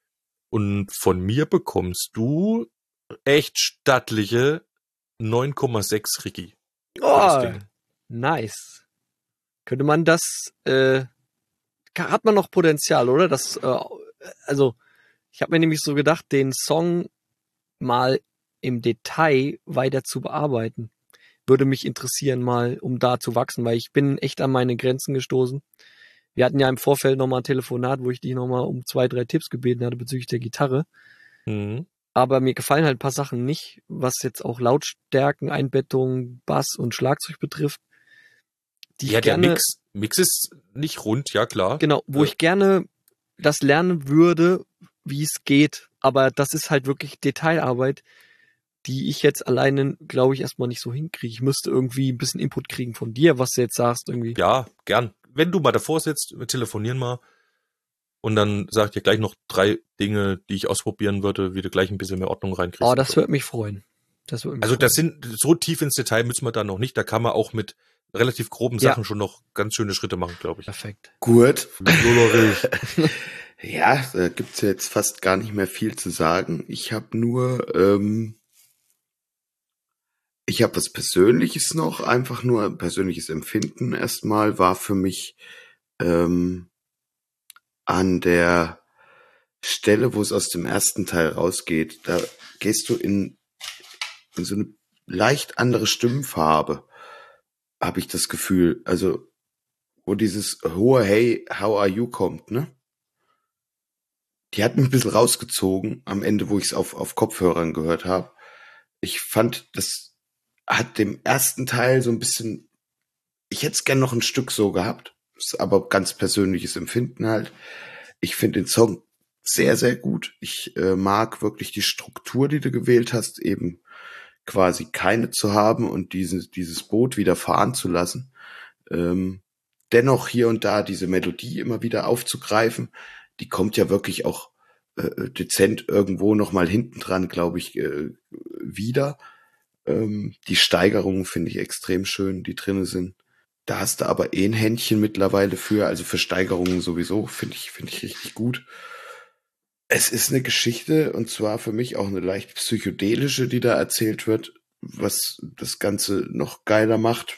Und von mir bekommst du echt stattliche neun Komma sechs Ricky. für das Oh, Ding. nice. Könnte man das, äh, ka- hat man noch Potenzial, oder? Das, äh, also, ich habe mir nämlich so gedacht, den Song mal im Detail weiter zu bearbeiten. Würde mich interessieren, mal, um da zu wachsen, weil ich bin echt an meine Grenzen gestoßen. Wir hatten ja im Vorfeld nochmal ein Telefonat, wo ich dich nochmal um zwei, drei Tipps gebeten hatte bezüglich der Gitarre. Mhm. Aber mir gefallen halt ein paar Sachen nicht, was jetzt auch Lautstärken, Einbettung, Bass und Schlagzeug betrifft. Die Ja, ich der gerne, Mix, Mix ist nicht rund, ja klar. genau, wo Äh, ich gerne das lernen würde, wie es geht. Aber das ist halt wirklich Detailarbeit, die ich jetzt alleine, glaube ich, erstmal nicht so hinkriege. Ich müsste irgendwie ein bisschen Input kriegen von dir, was du jetzt sagst irgendwie. Ja, gern. Wenn du mal davor sitzt, wir telefonieren mal und dann sag ich dir gleich noch drei Dinge, die ich ausprobieren würde, wie du gleich ein bisschen mehr Ordnung reinkriegst. Oh, das würde mich freuen. Das würde mich Also freuen. das sind, so tief ins Detail müssen wir da noch nicht. Da kann man auch mit relativ groben Ja. Sachen schon noch ganz schöne Schritte machen, glaube ich. Perfekt. Gut. Lollerich. Ja, da gibt's ja jetzt fast gar nicht mehr viel zu sagen. Ich habe nur, ähm, ich habe was Persönliches noch, einfach nur ein persönliches Empfinden. Erstmal war für mich ähm, an der Stelle, wo es aus dem ersten Teil rausgeht, da gehst du in, in so eine leicht andere Stimmfarbe, habe ich das Gefühl. Also, wo dieses hohe Hey, how are you kommt, ne? Die hat mich ein bisschen rausgezogen am Ende, wo ich es auf, auf Kopfhörern gehört habe. Ich fand, das hat dem ersten Teil so ein bisschen, ich hätte es gern noch ein Stück so gehabt, ist aber ganz persönliches Empfinden halt. Ich finde den Song sehr, sehr gut. Ich äh, mag wirklich die Struktur, die du gewählt hast, eben quasi keine zu haben und dieses, dieses Boot wieder fahren zu lassen. Ähm, dennoch hier und da diese Melodie immer wieder aufzugreifen, die kommt ja wirklich auch äh, dezent irgendwo nochmal hinten dran, glaube ich, äh, wieder. Ähm, die Steigerungen finde ich extrem schön, die drinne sind. Da hast du aber eh ein Händchen mittlerweile für, also für Steigerungen sowieso, finde ich, finde ich richtig gut. Es ist eine Geschichte, und zwar für mich auch eine leicht psychedelische, die da erzählt wird, was das Ganze noch geiler macht.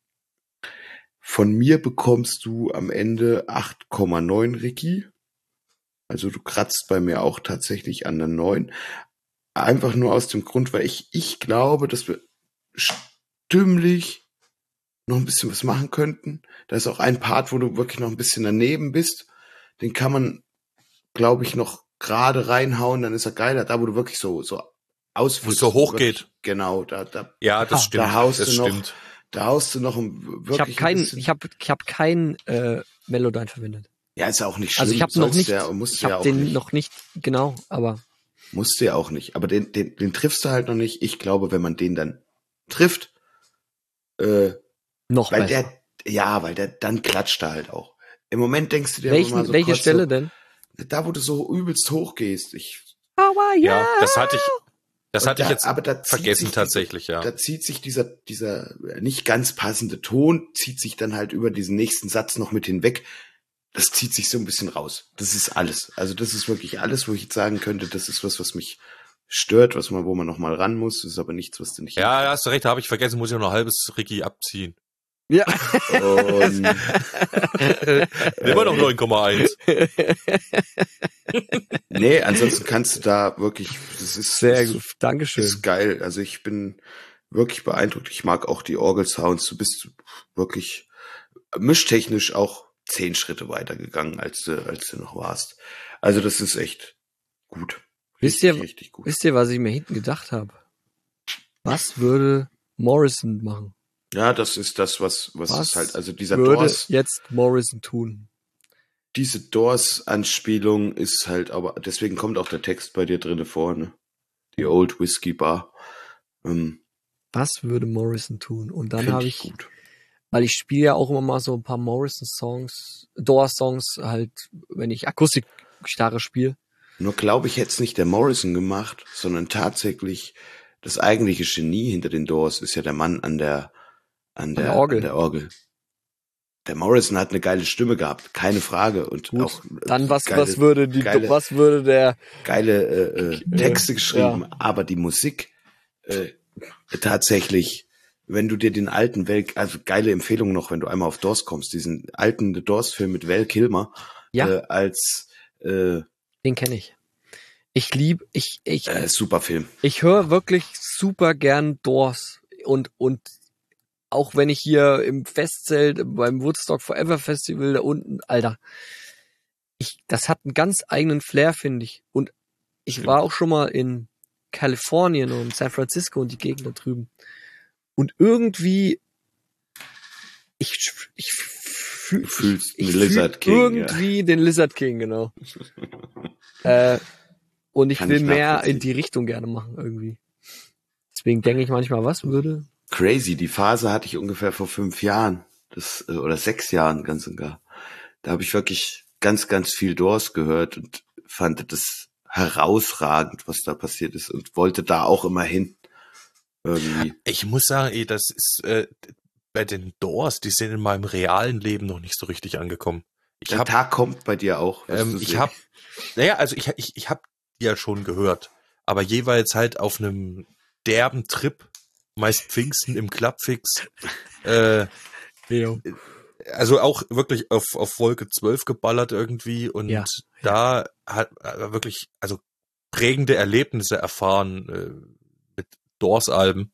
Von mir bekommst du am Ende acht Komma neun, Ricky. Also du kratzt bei mir auch tatsächlich an der neun. Einfach nur aus dem Grund, weil ich, ich glaube, dass wir stimmlich noch ein bisschen was machen könnten. Da ist auch ein Part, wo du wirklich noch ein bisschen daneben bist. Den kann man, glaube ich, noch gerade reinhauen, dann ist er geiler. Da, wo du wirklich so, so ausführst. Wo es so hoch wirklich, geht. Genau, da, da, Ja, das Ah, stimmt. da haust das du noch, stimmt. da haust du noch ein, wirklich Ich habe ein kein, bisschen- ich habe, ich habe kein äh, Melodyne verwendet. ja, ist ja auch nicht schlimm. Also ich habe noch Sollst nicht, ja, musst ich du ja habe auch den nicht. noch nicht genau, aber Musst du ja auch nicht. Aber den, den, den triffst du halt noch nicht. Ich glaube, wenn man den dann trifft, äh, noch weil besser. der, ja, weil der, dann klatscht er halt auch. Im Moment denkst du dir Welchen, immer mal so welche kurz Stelle so, denn? da, wo du so übelst hoch gehst. Ich, Ja, das hatte ich, das und hatte ich da- jetzt aber da zieht vergessen sich tatsächlich, dieser, ja. Da zieht sich dieser, dieser nicht ganz passende Ton, zieht sich dann halt über diesen nächsten Satz noch mit hinweg. Das zieht sich so ein bisschen raus. Das ist alles. Also das ist wirklich alles, wo ich jetzt sagen könnte, das ist was, was mich stört, was man, wo man noch mal ran muss. Das ist aber nichts, was du nicht. Ja, da hast du recht, da habe ich vergessen, muss ich noch ein halbes Ricky abziehen. Ja. Und Immer noch neun Komma eins. nee, ansonsten kannst du da wirklich, das ist Sehr ist, gut. Dankeschön. ist geil. Also ich bin wirklich beeindruckt. Ich mag auch die Orgelsounds. Du bist wirklich mischtechnisch auch zehn Schritte weitergegangen, als du, als du noch warst. Also das ist echt gut. Wisst Richtig, ihr, richtig gut. wisst ihr, was ich mir hinten gedacht habe? Was würde Morrison machen? Ja, das ist das, was, was, Was ist halt, also dieser würde Doors, jetzt Morrison tun? diese Doors-Anspielung ist halt, aber deswegen kommt auch der Text bei dir drinne vor, ne? Die Old Whiskey Bar. Ähm, Was würde Morrison tun? Und dann find habe ich, gut. weil ich spiele ja auch immer mal so ein paar Morrison-Songs, Doors-Songs halt, wenn ich Akustikgitarre spiele. Nur glaube ich, hätte es nicht der Morrison gemacht, sondern tatsächlich das eigentliche Genie hinter den Doors ist ja der Mann an der, an der, der Orgel. An der Orgel. Der Morrison hat eine geile Stimme gehabt, keine Frage. Und Gut, auch äh, dann was, geile, was würde die, geile, was würde der, geile äh, äh, Texte geschrieben, ja. aber die Musik äh, tatsächlich, wenn du dir den alten Val, also geile Empfehlung noch, wenn du einmal auf Doors kommst, diesen alten The Doors-Film mit Val Kilmer Ja. äh, als äh, den kenne ich. Ich lieb, ich, ich, äh, super Film. ich höre wirklich super gern Doors und, und auch wenn ich hier im Festzelt beim Woodstock Forever Festival da unten, Alter, ich, das hat einen ganz eigenen Flair, finde ich. Und ich Stimmt. war auch schon mal in Kalifornien und San Francisco und die Gegend da drüben. Und irgendwie, ich, ich fühl, Du fühlst ich, ich den Lizard fühl King, irgendwie den Lizard King, genau. äh, und ich Kann will ich mehr nachvollziehen. in die Richtung gerne machen irgendwie. Deswegen denke ich manchmal, was würde? Crazy, die Phase hatte ich ungefähr vor fünf Jahren, das äh, oder sechs Jahren ganz und gar. Da habe ich wirklich ganz, ganz viel Doors gehört und fand das herausragend, was da passiert ist und wollte da auch immer hin. Irgendwie. Ich muss sagen, ey, das ist äh, bei den Doors, die sind in meinem realen Leben noch nicht so richtig angekommen. Ich Der hab, Tag kommt bei dir auch. wirst ähm, du ich sehen. hab, naja, also ich, ich, ich hab die ja schon gehört, aber jeweils halt auf einem derben Trip, meist Pfingsten im Clubfix, äh, Ja. also auch wirklich auf, auf Wolke zwölf geballert irgendwie und Ja, da hat äh, wirklich, also prägende Erlebnisse erfahren äh, mit Doors-Alben.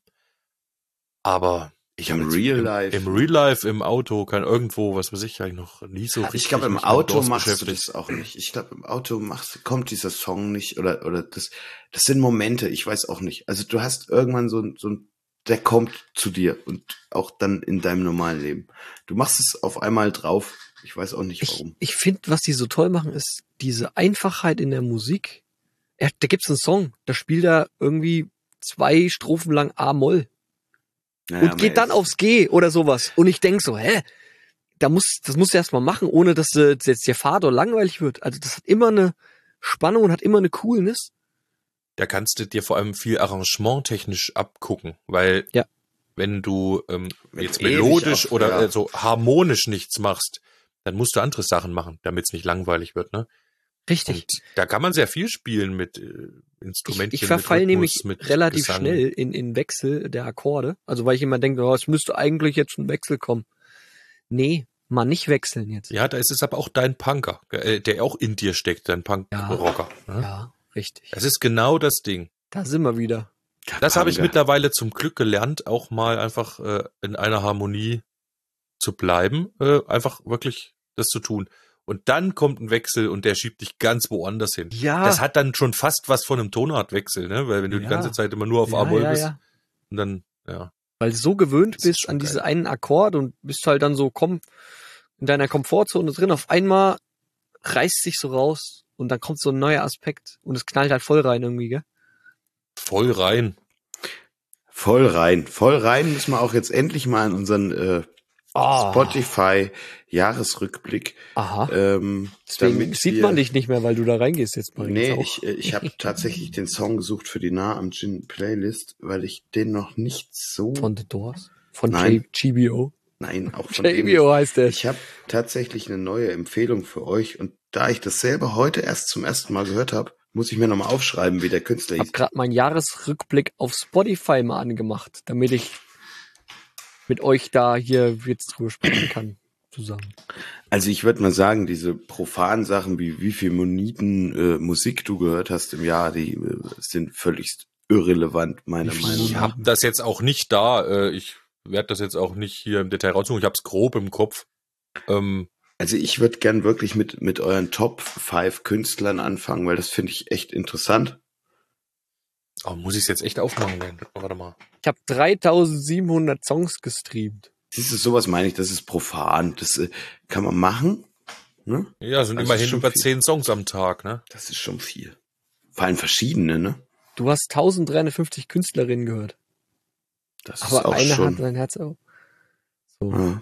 Aber ich Im habe jetzt Real im, Life. im Real Life, im Auto, kann irgendwo, was weiß ich, eigentlich noch nie so richtig. Ich glaube, im mich mit Auto Doors machst du beschäftigt. das auch nicht. Ich glaube, im Auto machst, kommt dieser Song nicht oder oder das. Das sind Momente. Ich weiß auch nicht. Also du hast irgendwann so ein so ein, der kommt zu dir und auch dann in deinem normalen Leben. Du machst es auf einmal drauf. Ich weiß auch nicht Ich, warum. ich finde, was die so toll machen, ist diese Einfachheit in der Musik. Er, da gibt's einen Song, da spielt er irgendwie zwei Strophen lang A-Moll Naja, und geht man dann ist- aufs G oder sowas. Und ich denk so, hä? Da muss, das musst du erst mal machen, ohne dass äh, jetzt der Fahrt oder langweilig wird. Also das hat immer eine Spannung und hat immer eine Coolness. Da kannst du dir vor allem viel arrangementtechnisch abgucken, weil Ja. wenn du ähm, Wenn jetzt du ewig melodisch auf- oder ja. äh, so harmonisch nichts machst, dann musst du andere Sachen machen, damit es nicht langweilig wird, ne? Richtig. Und da kann man sehr viel spielen mit äh, Ich, Instrumenten. ich verfall nämlich mit relativ Gesang. schnell in, in Wechsel der Akkorde. Also weil ich immer denke, oh, es müsste eigentlich jetzt ein Wechsel kommen. Nee, mal nicht wechseln jetzt. Ja, da ist es aber auch dein Punker, äh, der auch in dir steckt, dein Punk-Rocker. Ne? Ja, richtig. Das ist genau das Ding. Da sind wir wieder. Das habe ich Punker. mittlerweile zum Glück gelernt, auch mal einfach äh, in einer Harmonie zu bleiben, äh, einfach wirklich das zu tun. Und dann kommt ein Wechsel und der schiebt dich ganz woanders hin. Ja. Das hat dann schon fast was von einem Tonartwechsel, ne? Weil wenn du Ja. die ganze Zeit immer nur auf ja, A-Moll ja, bist ja. und dann, ja. Weil du so gewöhnt Das ist bist schon an geil. diese einen Akkord und bist halt dann so, komm, in deiner Komfortzone drin, auf einmal reißt sich so raus und dann kommt so ein neuer Aspekt und es knallt halt voll rein irgendwie, gell? Voll rein. Voll rein. Voll rein müssen wir auch jetzt endlich mal in unseren äh, Ah. Spotify Jahresrückblick. Aha. Ähm, Deswegen damit sieht wir- man dich nicht mehr, weil du da reingehst jetzt, Marie. Nee, Jetzt auch. ich, äh, ich habe tatsächlich den Song gesucht für die Nah am Gin Playlist, weil ich den noch nicht so. Von The Doors? Von Nein. G B O? Nein, auch von J dem B O heißt der. Ich habe tatsächlich eine neue Empfehlung für euch und da ich das selber heute erst zum ersten Mal gehört habe, muss ich mir nochmal aufschreiben, wie der Künstler Ich habe hieß. gerade meinen Jahresrückblick auf Spotify mal angemacht, damit ich mit euch da hier jetzt drüber sprechen kann, zusammen. Also ich würde mal sagen, diese profanen Sachen, wie wie viel Moniten äh, Musik du gehört hast im Jahr, die äh, sind völlig irrelevant, meiner Meinung Ich nach. habe das jetzt auch nicht da. Äh, ich werde das jetzt auch nicht hier im Detail raussuchen. Ich habe es grob im Kopf. Ähm, Also ich würde gern wirklich mit mit euren Top fünf Künstlern anfangen, weil das finde ich echt interessant. oh, muss ich es jetzt echt aufmachen? Denn? Oh, warte mal. Ich habe dreitausendsiebenhundert Songs gestreamt. Siehst du, sowas meine ich, das ist profan. Das äh, kann man machen. Ne? Ja, sind Also immerhin schon über viel. zehn Songs am Tag, ne? Das ist schon viel. Vor allem verschiedene, ne? Du hast dreizehnhundertfünfzig Künstlerinnen gehört. Das ist Aber auch eine schon. hat sein Herz auch. So. Ja.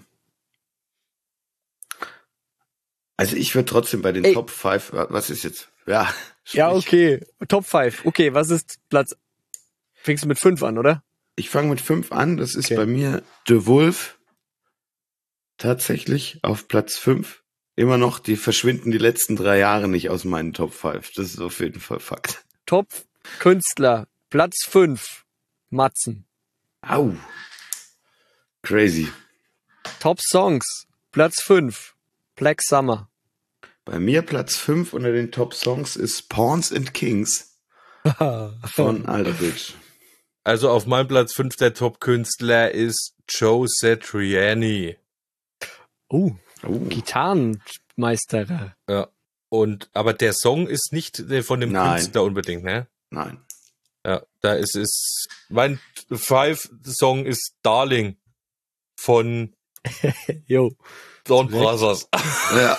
Also ich würde trotzdem bei den Ey. Top fünf, was ist jetzt? Ja, Ja, sprich. okay. Top fünf. Okay, was ist Platz? Fängst du mit fünf an, oder? Ich fange mit fünf an. Das ist Okay. bei mir The Wolf. Tatsächlich auf Platz fünf. Immer noch, die verschwinden die letzten drei Jahre nicht aus meinen Top fünf. Das ist auf jeden Fall Fakt. Top Künstler. Platz fünf. Matzen. Au. Crazy. Top Songs. Platz fünf. Black Summer. Bei mir Platz fünf unter den Top Songs ist Pawns and Kings von Alter Bridge. Also auf meinem Platz fünf der Top-Künstler ist Joe Satriani. Oh, Oh. Gitarrenmeister. Ja. Und, aber der Song ist nicht der von dem Nein. Künstler unbedingt, ne? Nein. Ja, da ist es, mein Five-Song ist Darling von Jo. Dawn Brothers. Ja.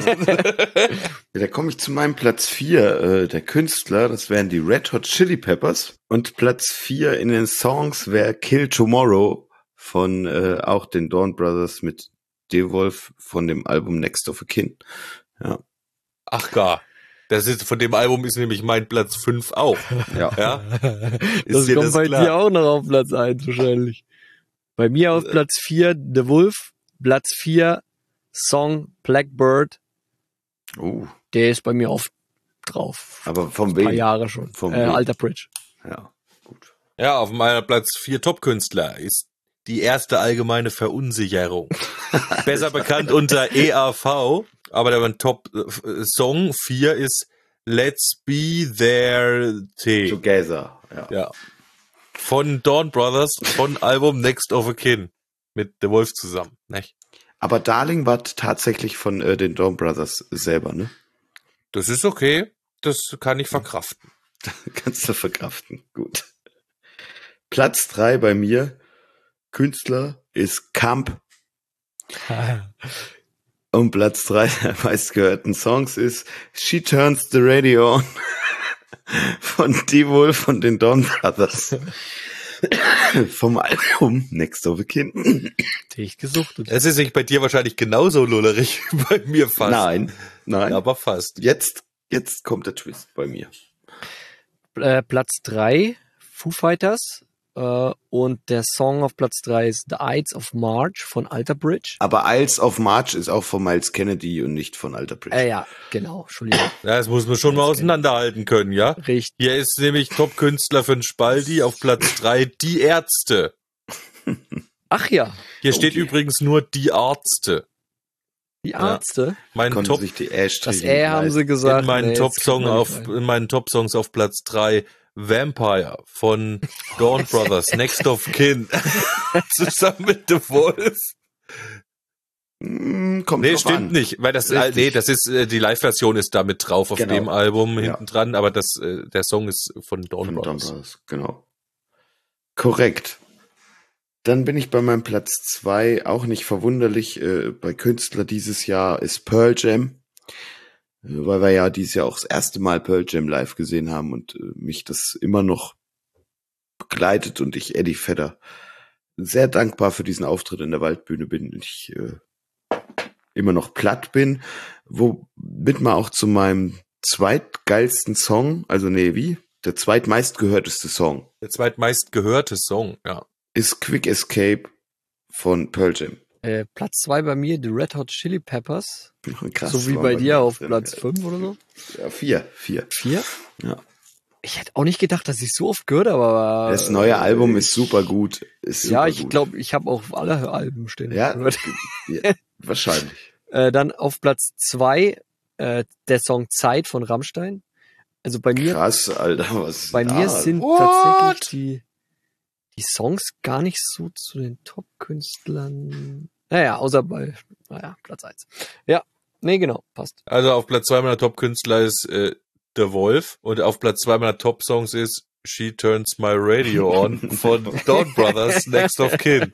Da komme ich zu meinem Platz vier äh, der Künstler. Das wären die Red Hot Chili Peppers. Und Platz vier in den Songs wäre Kill Tomorrow von äh, auch den Dawn Brothers mit DeWolf von dem Album Next of a Kin. Ja. Ach gar. Das ist, von dem Album ist nämlich mein Platz fünf auch. Ja. Ja? Das dir kommt das bei klar? dir auch noch auf Platz eins wahrscheinlich. Bei mir auf Platz vier The Wolf. Platz vier Song Blackbird. Oh. Der ist bei mir oft drauf. Aber von Ein paar wem? Jahre schon. Vom äh, wem? Alter Bridge. Ja. Gut. Ja, auf meiner Platz vier Top-Künstler ist die erste allgemeine Verunsicherung. Besser bekannt unter E A V, aber der Top-Song vier ist Let's Be There T. Together. Ja. Ja. Von Dawn Brothers, von Album Next of a Kin. Mit The Wolf zusammen, nicht? Aber Darling war tatsächlich von äh, den Dawn Brothers selber, ne? Das ist okay. Das kann ich verkraften. Kannst du verkraften. Gut. Platz drei bei mir, Künstler, ist Camp. Und Platz drei der meistgehörten Songs ist She Turns the Radio On von DeWolf von den Dawn Brothers. Vom Album Next of a Kin. Dich gesuchtet. Es ist nicht bei dir wahrscheinlich genauso lullerig wie bei mir fast. Nein, nein. Aber fast. Jetzt, jetzt kommt der Twist bei mir. Äh, Platz drei Foo Fighters. Äh, und der Song auf Platz drei ist The Ides of March von Alter Bridge. Aber Isles of March ist auch von Miles Kennedy und nicht von Alter Bridge. Äh, ja, genau. Entschuldigung. Ja, das muss man schon mal auseinanderhalten können, ja? Richtig. Hier ist nämlich Top-Künstler für den Spaldi auf Platz drei die Ärzte. Ach ja, Hier steht Okay. übrigens nur die Ärzte. die Ärzte. Mein Konnten Top, sich die Ash Das Ä haben sie in gesagt. meinen nee, das Top-Song kriegt man auf, nicht rein. in meinen Top-Songs auf Platz drei Vampire von Dawn Brothers, Next of Kin. Zusammen mit The Wolf. Mm, kommt Nee, drauf stimmt an. nicht, weil das, Richtig. nee, das ist, äh, die Live-Version ist da mit drauf auf Genau. dem Album Ja. hinten dran, aber das, äh, der Song ist von Dawn Von Dawn Brothers. Brothers, genau. Korrekt. Dann bin ich bei meinem Platz zwei, auch nicht verwunderlich, äh, bei Künstler dieses Jahr ist Pearl Jam. Äh, Weil wir ja dieses Jahr auch das erste Mal Pearl Jam live gesehen haben und äh, mich das immer noch begleitet und ich Eddie Vedder sehr dankbar für diesen Auftritt in der Waldbühne bin und ich äh, immer noch platt bin, womit man auch zu meinem zweitgeilsten Song, also nee, wie? Der zweitmeistgehörteste Song Der zweitmeist gehörte Song, ja. ist Quick Escape von Pearl Jam. Äh, Platz zwei bei mir, The Red Hot Chili Peppers. Krass, so wie war bei mir dir auf drin, Platz ja. fünf oder so. Ja, vier, vier. Vier. Ja. Ich hätte auch nicht gedacht, dass ich so oft gehört habe, aber... Das neue Album ist super gut. Ist super ja, ich gut. glaube, ich habe auch alle Alben stehen. Ja, gehört. ja, wahrscheinlich. Äh, dann auf Platz zwei äh, der Song Zeit von Rammstein. Also bei mir, Krass, Alter, was ist bei da? mir sind What? tatsächlich die, die Songs gar nicht so zu den Top-Künstlern. Naja, außer bei, naja, Platz eins. Ja, nee, genau, passt. Also auf Platz zwei meiner Top-Künstler ist äh, The Wolf und auf Platz zwei meiner Top-Songs ist She Turns My Radio On von Dawn Brothers, Next of Kin.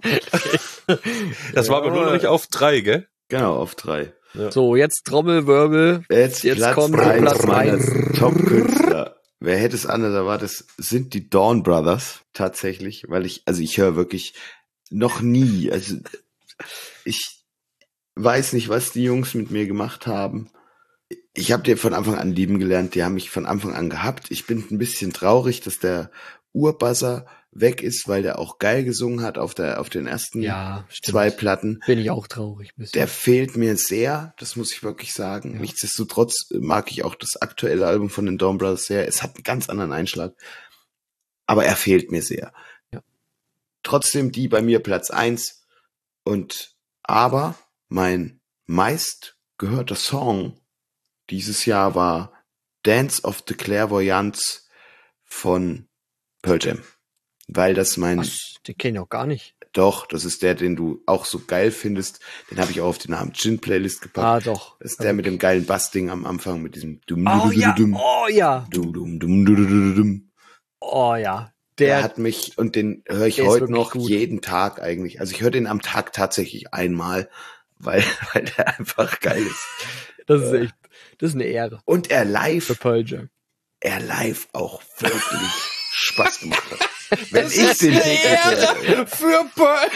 Das war aber nur noch nicht auf drei, gell? Genau, auf drei. So, jetzt Trommelwirbel. Jetzt, Jetzt Platz kommt eins Platz meiner eins. Top-Künstler. Wer hätte es anders erwartet, sind die Dawn Brothers tatsächlich, weil ich, also ich höre wirklich noch nie, also ich weiß nicht, was die Jungs mit mir gemacht haben. Ich habe die von Anfang an lieben gelernt, die haben mich von Anfang an gehabt. Ich bin ein bisschen traurig, dass der Urbuzzer weg ist, weil der auch geil gesungen hat auf der auf den ersten Ja, stimmt. zwei Platten. Bin ich auch traurig. Ein bisschen. Der fehlt mir sehr, das muss ich wirklich sagen. Ja. Nichtsdestotrotz mag ich auch das aktuelle Album von den Dawn Brothers sehr. Es hat einen ganz anderen Einschlag, aber er fehlt mir sehr. Ja. Trotzdem die bei mir Platz eins und aber mein meist gehörter Song dieses Jahr war Dance of the Clairvoyance von Pearl Jam. Weil das mein... Was? Den kenne ich auch gar nicht. Doch, das ist der, den du auch so geil findest. Den habe ich auch auf die Namen Gin Playlist gepackt. Ah, doch. Das ist der mit dem geilen Bassding am Anfang, mit diesem dum Oh dum ja, dum oh ja, dum dum dum dum dum dum. oh ja. Der Der, hat mich, und den höre ich der ist heute wirklich noch gut. jeden Tag eigentlich. Also ich höre den am Tag tatsächlich einmal, weil, weil der einfach geil ist. das ist echt, das ist eine Ehre Und er für live, Pearl Jam. er live auch wirklich Spaß gemacht hat. Wenn ich den hätte, Für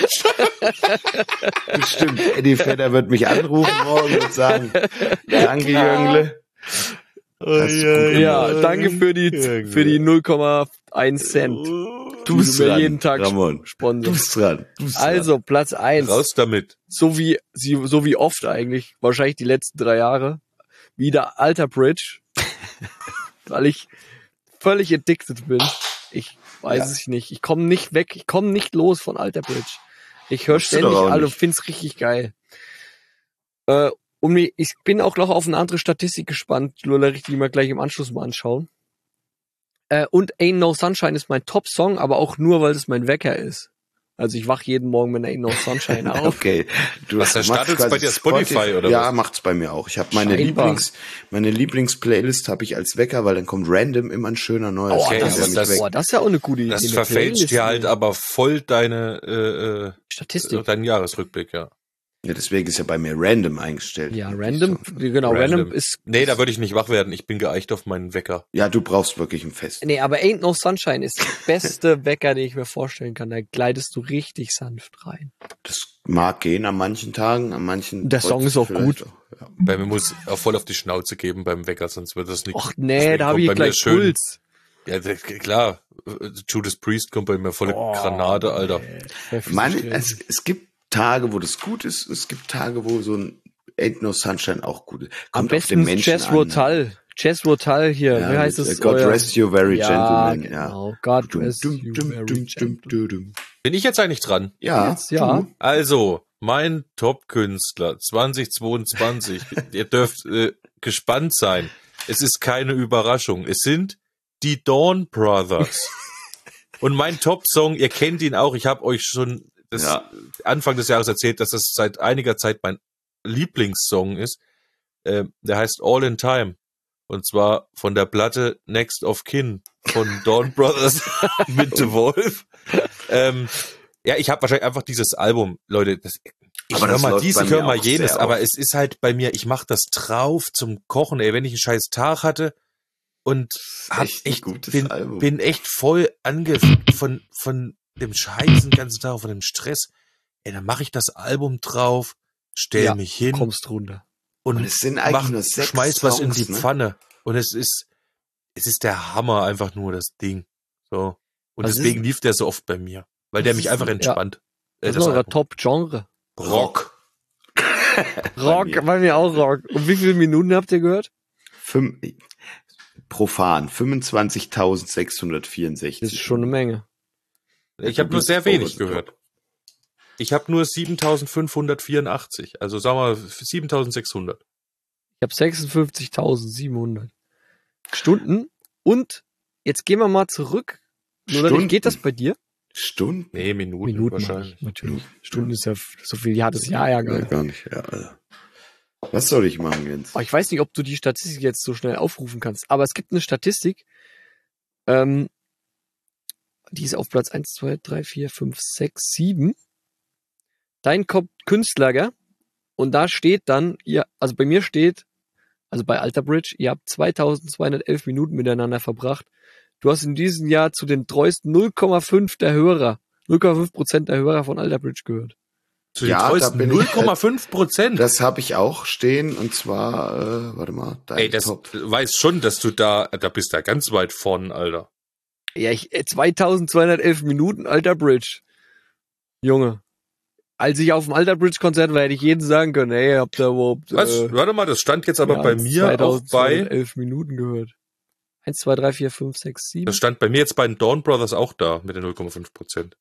Pearl. bestimmt, Eddie Vedder wird mich anrufen morgen und sagen, danke Jüngle. Hast du gut Ja, gemacht. danke für die, für die null Komma eins Cent. Du bist die mir dran, jeden Tag Ramon. Du sponsern. bist dran. Du bist dran. Also, Platz eins. Raus damit. So wie, sie, so wie oft eigentlich, wahrscheinlich die letzten drei Jahre, wieder Alter Bridge, weil ich völlig addicted bin. Ich weiß Ja. es nicht. Ich komme nicht weg, ich komme nicht los von Alter Bridge. Ich höre Musst du ständig doch auch alle und nicht. find's richtig geil. Äh, und mir, ich bin auch noch auf eine andere Statistik gespannt, Lullerich, die wir gleich im Anschluss mal anschauen. Äh, und Ain't No Sunshine ist mein Top-Song, aber auch nur, weil es mein Wecker ist. Also ich wach jeden Morgen mit Ain't No Sunshine auf. Okay. Du Was, da machst startet's quasi bei dir Spotify oder Ja, was? macht's bei mir auch. Ich habe meine Scheinbar. Lieblings, meine Lieblings-Playlist habe ich als Wecker, weil dann kommt random immer ein schöner neuer Oh, Okay, Song, das, aber der ist, mich das- weckt. boah, das ist ja auch eine gute Idee. Das eine verfälscht Playlist dir halt nehmen. aber voll deine, äh, äh, Statistik. deinen Jahresrückblick, ja. Ja, deswegen ist ja bei mir random eingestellt. Ja, Die random, Songs. genau, random, Random. ist... Nee, da würde ich nicht wach werden. Ich bin geeicht auf meinen Wecker. Ja, du brauchst wirklich ein Fest. Nee, aber Ain't No Sunshine ist der beste Wecker, den ich mir vorstellen kann. Da gleitest du richtig sanft rein. Das mag gehen an manchen Tagen, an manchen. Der Song ist auch vielleicht gut. Auch, ja. Bei mir muss auch voll auf die Schnauze geben beim Wecker, sonst wird das nichts. Och nee, Deswegen da habe kommt ich bei mir gleich schön- Puls. Ja, d- klar. äh, Judas Priest kommt bei mir volle Oh, Granate, Alter. Meine, es, es gibt Tage, wo das gut ist, es gibt Tage, wo so ein Ain't No Sunshine auch gut ist. Am Kommt auf den besten Menschen Jazz an. ne? Rotal. Jazz Rotal hier, Ja, wie heißt mit, es? äh, God Euer- rest you very ja, gentlemen. Ja. genau. God Dum, rest dum, you dum, very dum, dum, gentlemen. dum. Bin ich jetzt eigentlich dran? Ja, Jetzt, ja. du. Also, mein Top-Künstler zwanzig zweiundzwanzig. Ihr dürft äh, gespannt sein. Es ist keine Überraschung. Es sind die Dawn Brothers. Und mein Top-Song, ihr kennt ihn auch. Ich habe euch schon das Ja. Anfang des Jahres erzählt, dass das seit einiger Zeit mein Lieblingssong ist. Äh, der heißt All in Time. Und zwar von der Platte Next of Kin von Dawn Brothers mit The Wolf. Ähm, ja, ich habe wahrscheinlich einfach dieses Album, Leute, das, ich Aber höre das mal läuft dies, bei ich höre mir mal auch jenes, sehr aber oft. es ist halt bei mir, ich mache das drauf zum Kochen, ey, wenn ich einen scheiß Tag hatte und hab echt ein echt, gutes bin, Album. bin echt voll ange von, von dem Scheiß den ganzen Tag, von dem Stress, ey, dann mache ich das Album drauf, stell Ja, mich hin Kommst runter. und, Und es sind eigentlich mach, nur sechs schmeiß was in Songs, die ne? Pfanne. Und es ist, es ist der Hammer, einfach nur das Ding. So. Und Was deswegen ist- lief der so oft bei mir. Weil was der mich ist einfach denn- ja. entspannt. Äh, Das das ist euer Album. Top-Genre. Rock. Rock, mir. bei mir auch Rock. Und wie viele Minuten habt ihr gehört? Fünf, profan fünfundzwanzigtausendsechshundertvierundsechzig. Das ist schon eine Menge. Ich habe nur sehr wenig gehört. Ich habe nur siebentausendfünfhundertvierundachtzig. Also sagen wir siebentausendsechshundert. Ich habe sechsundfünfzigtausendsiebenhundert Stunden. Und jetzt gehen wir mal zurück. Oder Stunden? geht das bei dir? Stunden? Nee, Minuten, Minuten wahrscheinlich. Natürlich. Stunden ist ja f- so viel. Ja, das Jahr ja gar Ja, nicht. gar nicht. Ja, also. Was soll ich machen, Jens? Aber ich weiß nicht, ob du die Statistik jetzt so schnell aufrufen kannst. Aber es gibt eine Statistik, ähm, die ist auf Platz eins, zwei, drei, vier, fünf, sechs, sieben. Dein Kopf Künstler, gell? Und da steht dann, ihr, also bei mir steht, also bei Alter Bridge, ihr habt zweitausendzweihundertelf Minuten miteinander verbracht. Du hast in diesem Jahr zu den treuesten null Komma fünf der Hörer, null Komma fünf Prozent der Hörer von Alter Bridge gehört. Zu den Ja, da treuesten bin ich- null Komma fünf Prozent. Das habe ich auch stehen und zwar, äh, warte mal, dein Ey, das Top. weiß schon, dass du da, da bist da ganz weit vorn, Alter. Ja, ich, äh, zweitausendzweihundertelf Minuten Alter Bridge. Junge. Als ich auf dem Alter Bridge Konzert war, hätte ich jedem sagen können, ey, habt ihr überhaupt, Was? äh, Warte mal, das stand jetzt aber ja, bei mir auch bei, zweitausendzweihundertelf Minuten gehört. eins, zwei, drei, vier, fünf, sechs, sieben. das stand bei mir jetzt bei den Dawn Brothers auch da mit den null Komma fünf Prozent.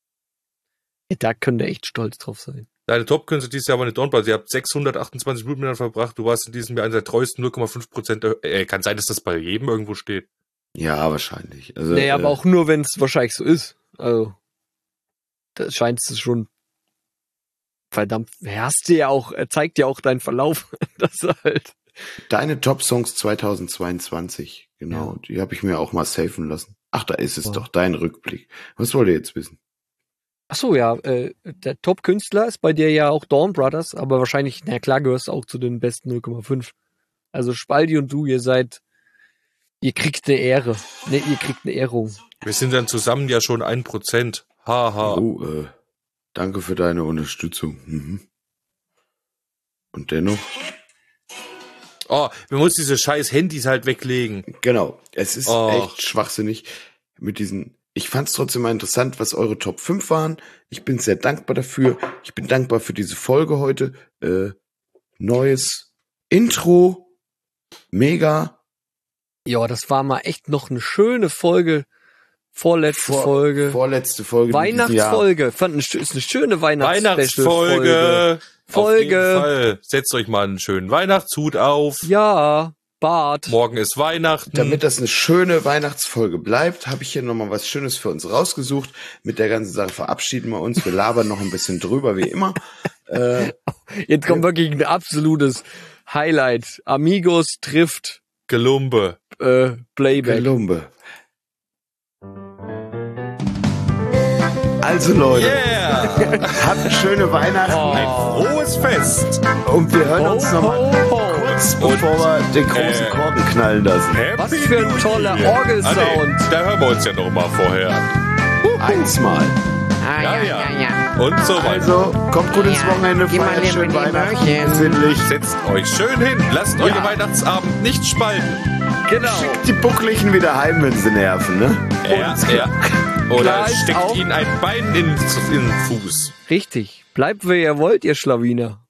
Ja, da könnt ihr echt stolz drauf sein. Deine Top-Künstler dieses Jahr waren die Dawn Brothers. Ihr habt sechshundertachtundzwanzig Minuten miteinander verbracht. Du warst in diesem Jahr einer der treuesten null Komma fünf Prozent. Äh, kann sein, dass das bei jedem irgendwo steht. Ja, wahrscheinlich. Also, Nee, aber äh, auch nur, wenn es wahrscheinlich so ist. Also, da scheint es schon verdammt, hast du ja auch, er zeigt ja auch deinen Verlauf, das halt. Deine Top-Songs zweitausendzweiundzwanzig, genau. Ja. Die habe ich mir auch mal safen lassen. Ach, da ist es Ja. doch, dein Rückblick. Was wollt ihr jetzt wissen? Ach so, ja, äh, der Top-Künstler ist bei dir ja auch Dawn Brothers, aber wahrscheinlich, na klar, gehörst du auch zu den besten null Komma fünf. Also Spaldi und du, ihr seid, ihr kriegt eine Ehre. Ne, ihr kriegt eine Ehrung. Wir sind dann zusammen ja schon ein Prozent. Haha. Oh, äh, danke für deine Unterstützung. Mhm. Und dennoch? Oh, wir müssen diese scheiß Handys halt weglegen. Genau, es ist Och. echt schwachsinnig mit diesen. Ich fand es trotzdem mal interessant, was eure Top fünf waren. Ich bin sehr dankbar dafür. Ich bin dankbar für diese Folge heute. Äh, neues Intro. Mega. Ja, das war mal echt noch eine schöne Folge. Vorletzte Vor- Folge. Vorletzte Folge. in diesem Jahr. Weihnachtsfolge. Fand eine, ist eine schöne Weihnachts Weihnachtsfolge. Auf jeden Folge. Fall. Setzt euch mal einen schönen Weihnachtshut auf. Ja, Bart. Morgen ist Weihnachten. Damit das eine schöne Weihnachtsfolge bleibt, habe ich hier nochmal was Schönes für uns rausgesucht. Mit der ganzen Sache verabschieden wir uns. Wir labern noch ein bisschen drüber, wie immer. Äh, Jetzt kommt wirklich ein absolutes Highlight. Amigos trifft Gelumbe. äh, Playback. Gelumbe. Also Leute, Yeah! habt schöne Weihnachten Ein frohes Fest. und wir hören uns Ho, nochmal ho, ho. kurz bevor wir den großen äh, Korken knallen lassen. Was für ein toller Orgelsound. Ah, nee, da hören wir uns ja noch mal vorher. Eins mal. Ah, Ja, ja, ja. ja, ja. Und so weiter. Also, kommt gut ins Ja, Wochenende, geh mal feiert lieber schön die Weihnachten, Möhrchen. besinnlich. Setzt euch schön hin. Lasst euren Weihnachtsabend nicht spalten. Genau. Schickt die Buckligen wieder heim, wenn sie nerven, ne? Ja, ja. Oder Klar ist steckt auch- ihnen ein Bein in, in den Fuß. Richtig. Bleibt, wer ihr wollt, ihr Schlawiner.